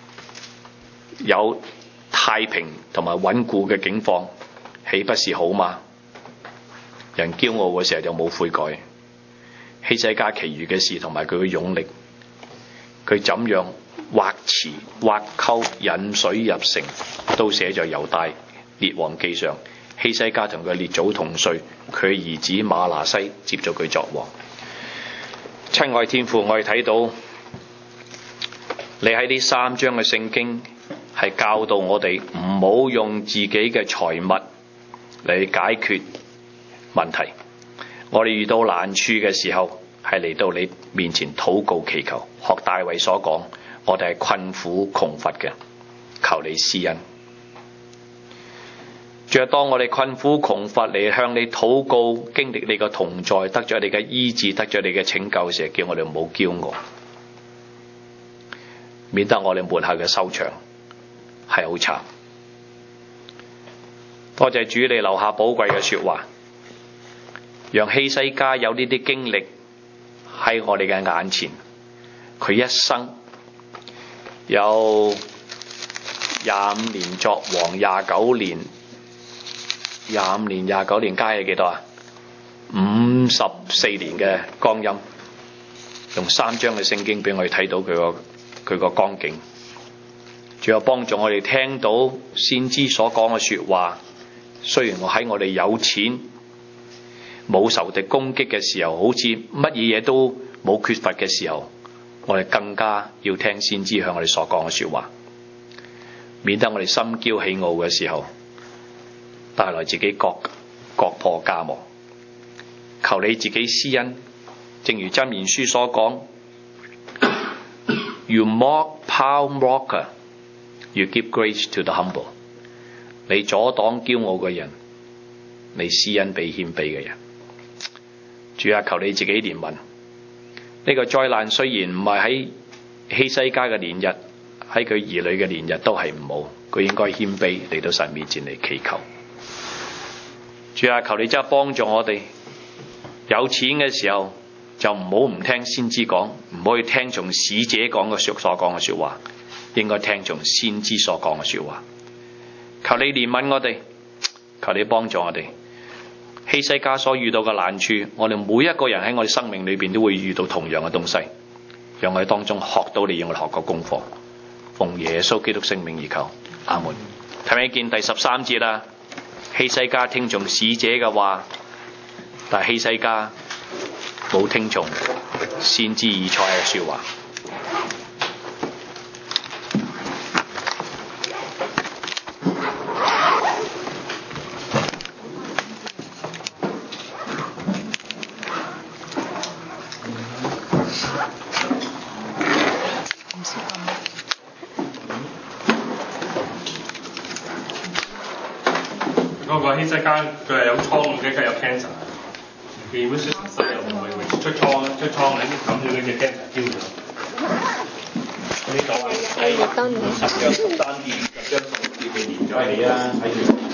有太平同埋穩固嘅境況，豈不是好嗎？人驕傲嘅時候就冇悔改。希西家其餘嘅事同埋佢嘅勇力，佢怎樣挖池挖溝引水入城，都寫在猶大列王記上。希西家同佢列祖同歲，佢兒子馬拿西接咗佢作王。親愛天父，我哋睇到你喺呢三章嘅聖經係教導我哋唔好用自己嘅財物嚟解決問題。我哋遇到難處嘅時候，係嚟到你面前禱告祈求，學大衛所講，我哋係困苦窮乏嘅，求你施恩。仲有當我哋困苦窮乏嚟向你禱告，經歷你嘅同在，得咗你嘅醫治，得咗你嘅拯救時，叫我哋唔好驕傲，免得我哋末後嘅收場係好慘。多謝主，你留下寶貴嘅說話，讓希西家有呢啲經歷喺我哋嘅眼前。佢一生有廿五年作王，廿九年廿五年廿九年加起幾多啊？五十四年嘅光陰，用三章嘅聖經俾我哋睇到佢個佢個光景。仲有幫助我哋聽到先知所講嘅說話。雖然我喺我哋有錢冇仇敵攻擊嘅時候，好似乜嘢嘢都冇缺乏嘅時候，我哋更加要聽先知向我哋所講嘅說話，免得我哋心驕氣傲嘅時候帶來自己國國破家亡。求你自己施恩，正如箴言書所講You mock proud mocker, you give grace to the humble。你阻擋驕傲嘅人， 你施恩俾謙卑嘅人。主啊，求你自己憐憫。呢個災難雖然唔係喺希西家嘅年日，喺佢兒女嘅年日都係唔好，佢應該謙卑嚟到神面前嚟祈求。主啊，求你真係幫助我哋，有錢嘅時候就唔好唔聽先知講，唔可以聽從使者講嘅說所講嘅說話，應該聽從先知所講嘅說話。求你憐憫我哋，求你幫助我哋。希西家所遇到嘅難處，我哋每一個人喺我哋生命裏邊都會遇到同樣嘅東西，讓我哋當中學到你讓我哋學個功課。奉耶穌基督聖名而求，阿門。睇唔睇見第十三節啦？希西家聽從使者嘅話，但係希西家冇聽從先知以賽亞嘅說話。 嗰個希西家佢係有瘡嘅，佢有 cancer， 佢本身細又唔係出瘡出瘡你諗住佢隻 cancer 丟咗。呢度係十張十單頁，十張十頁嘅連咗起啦，睇住。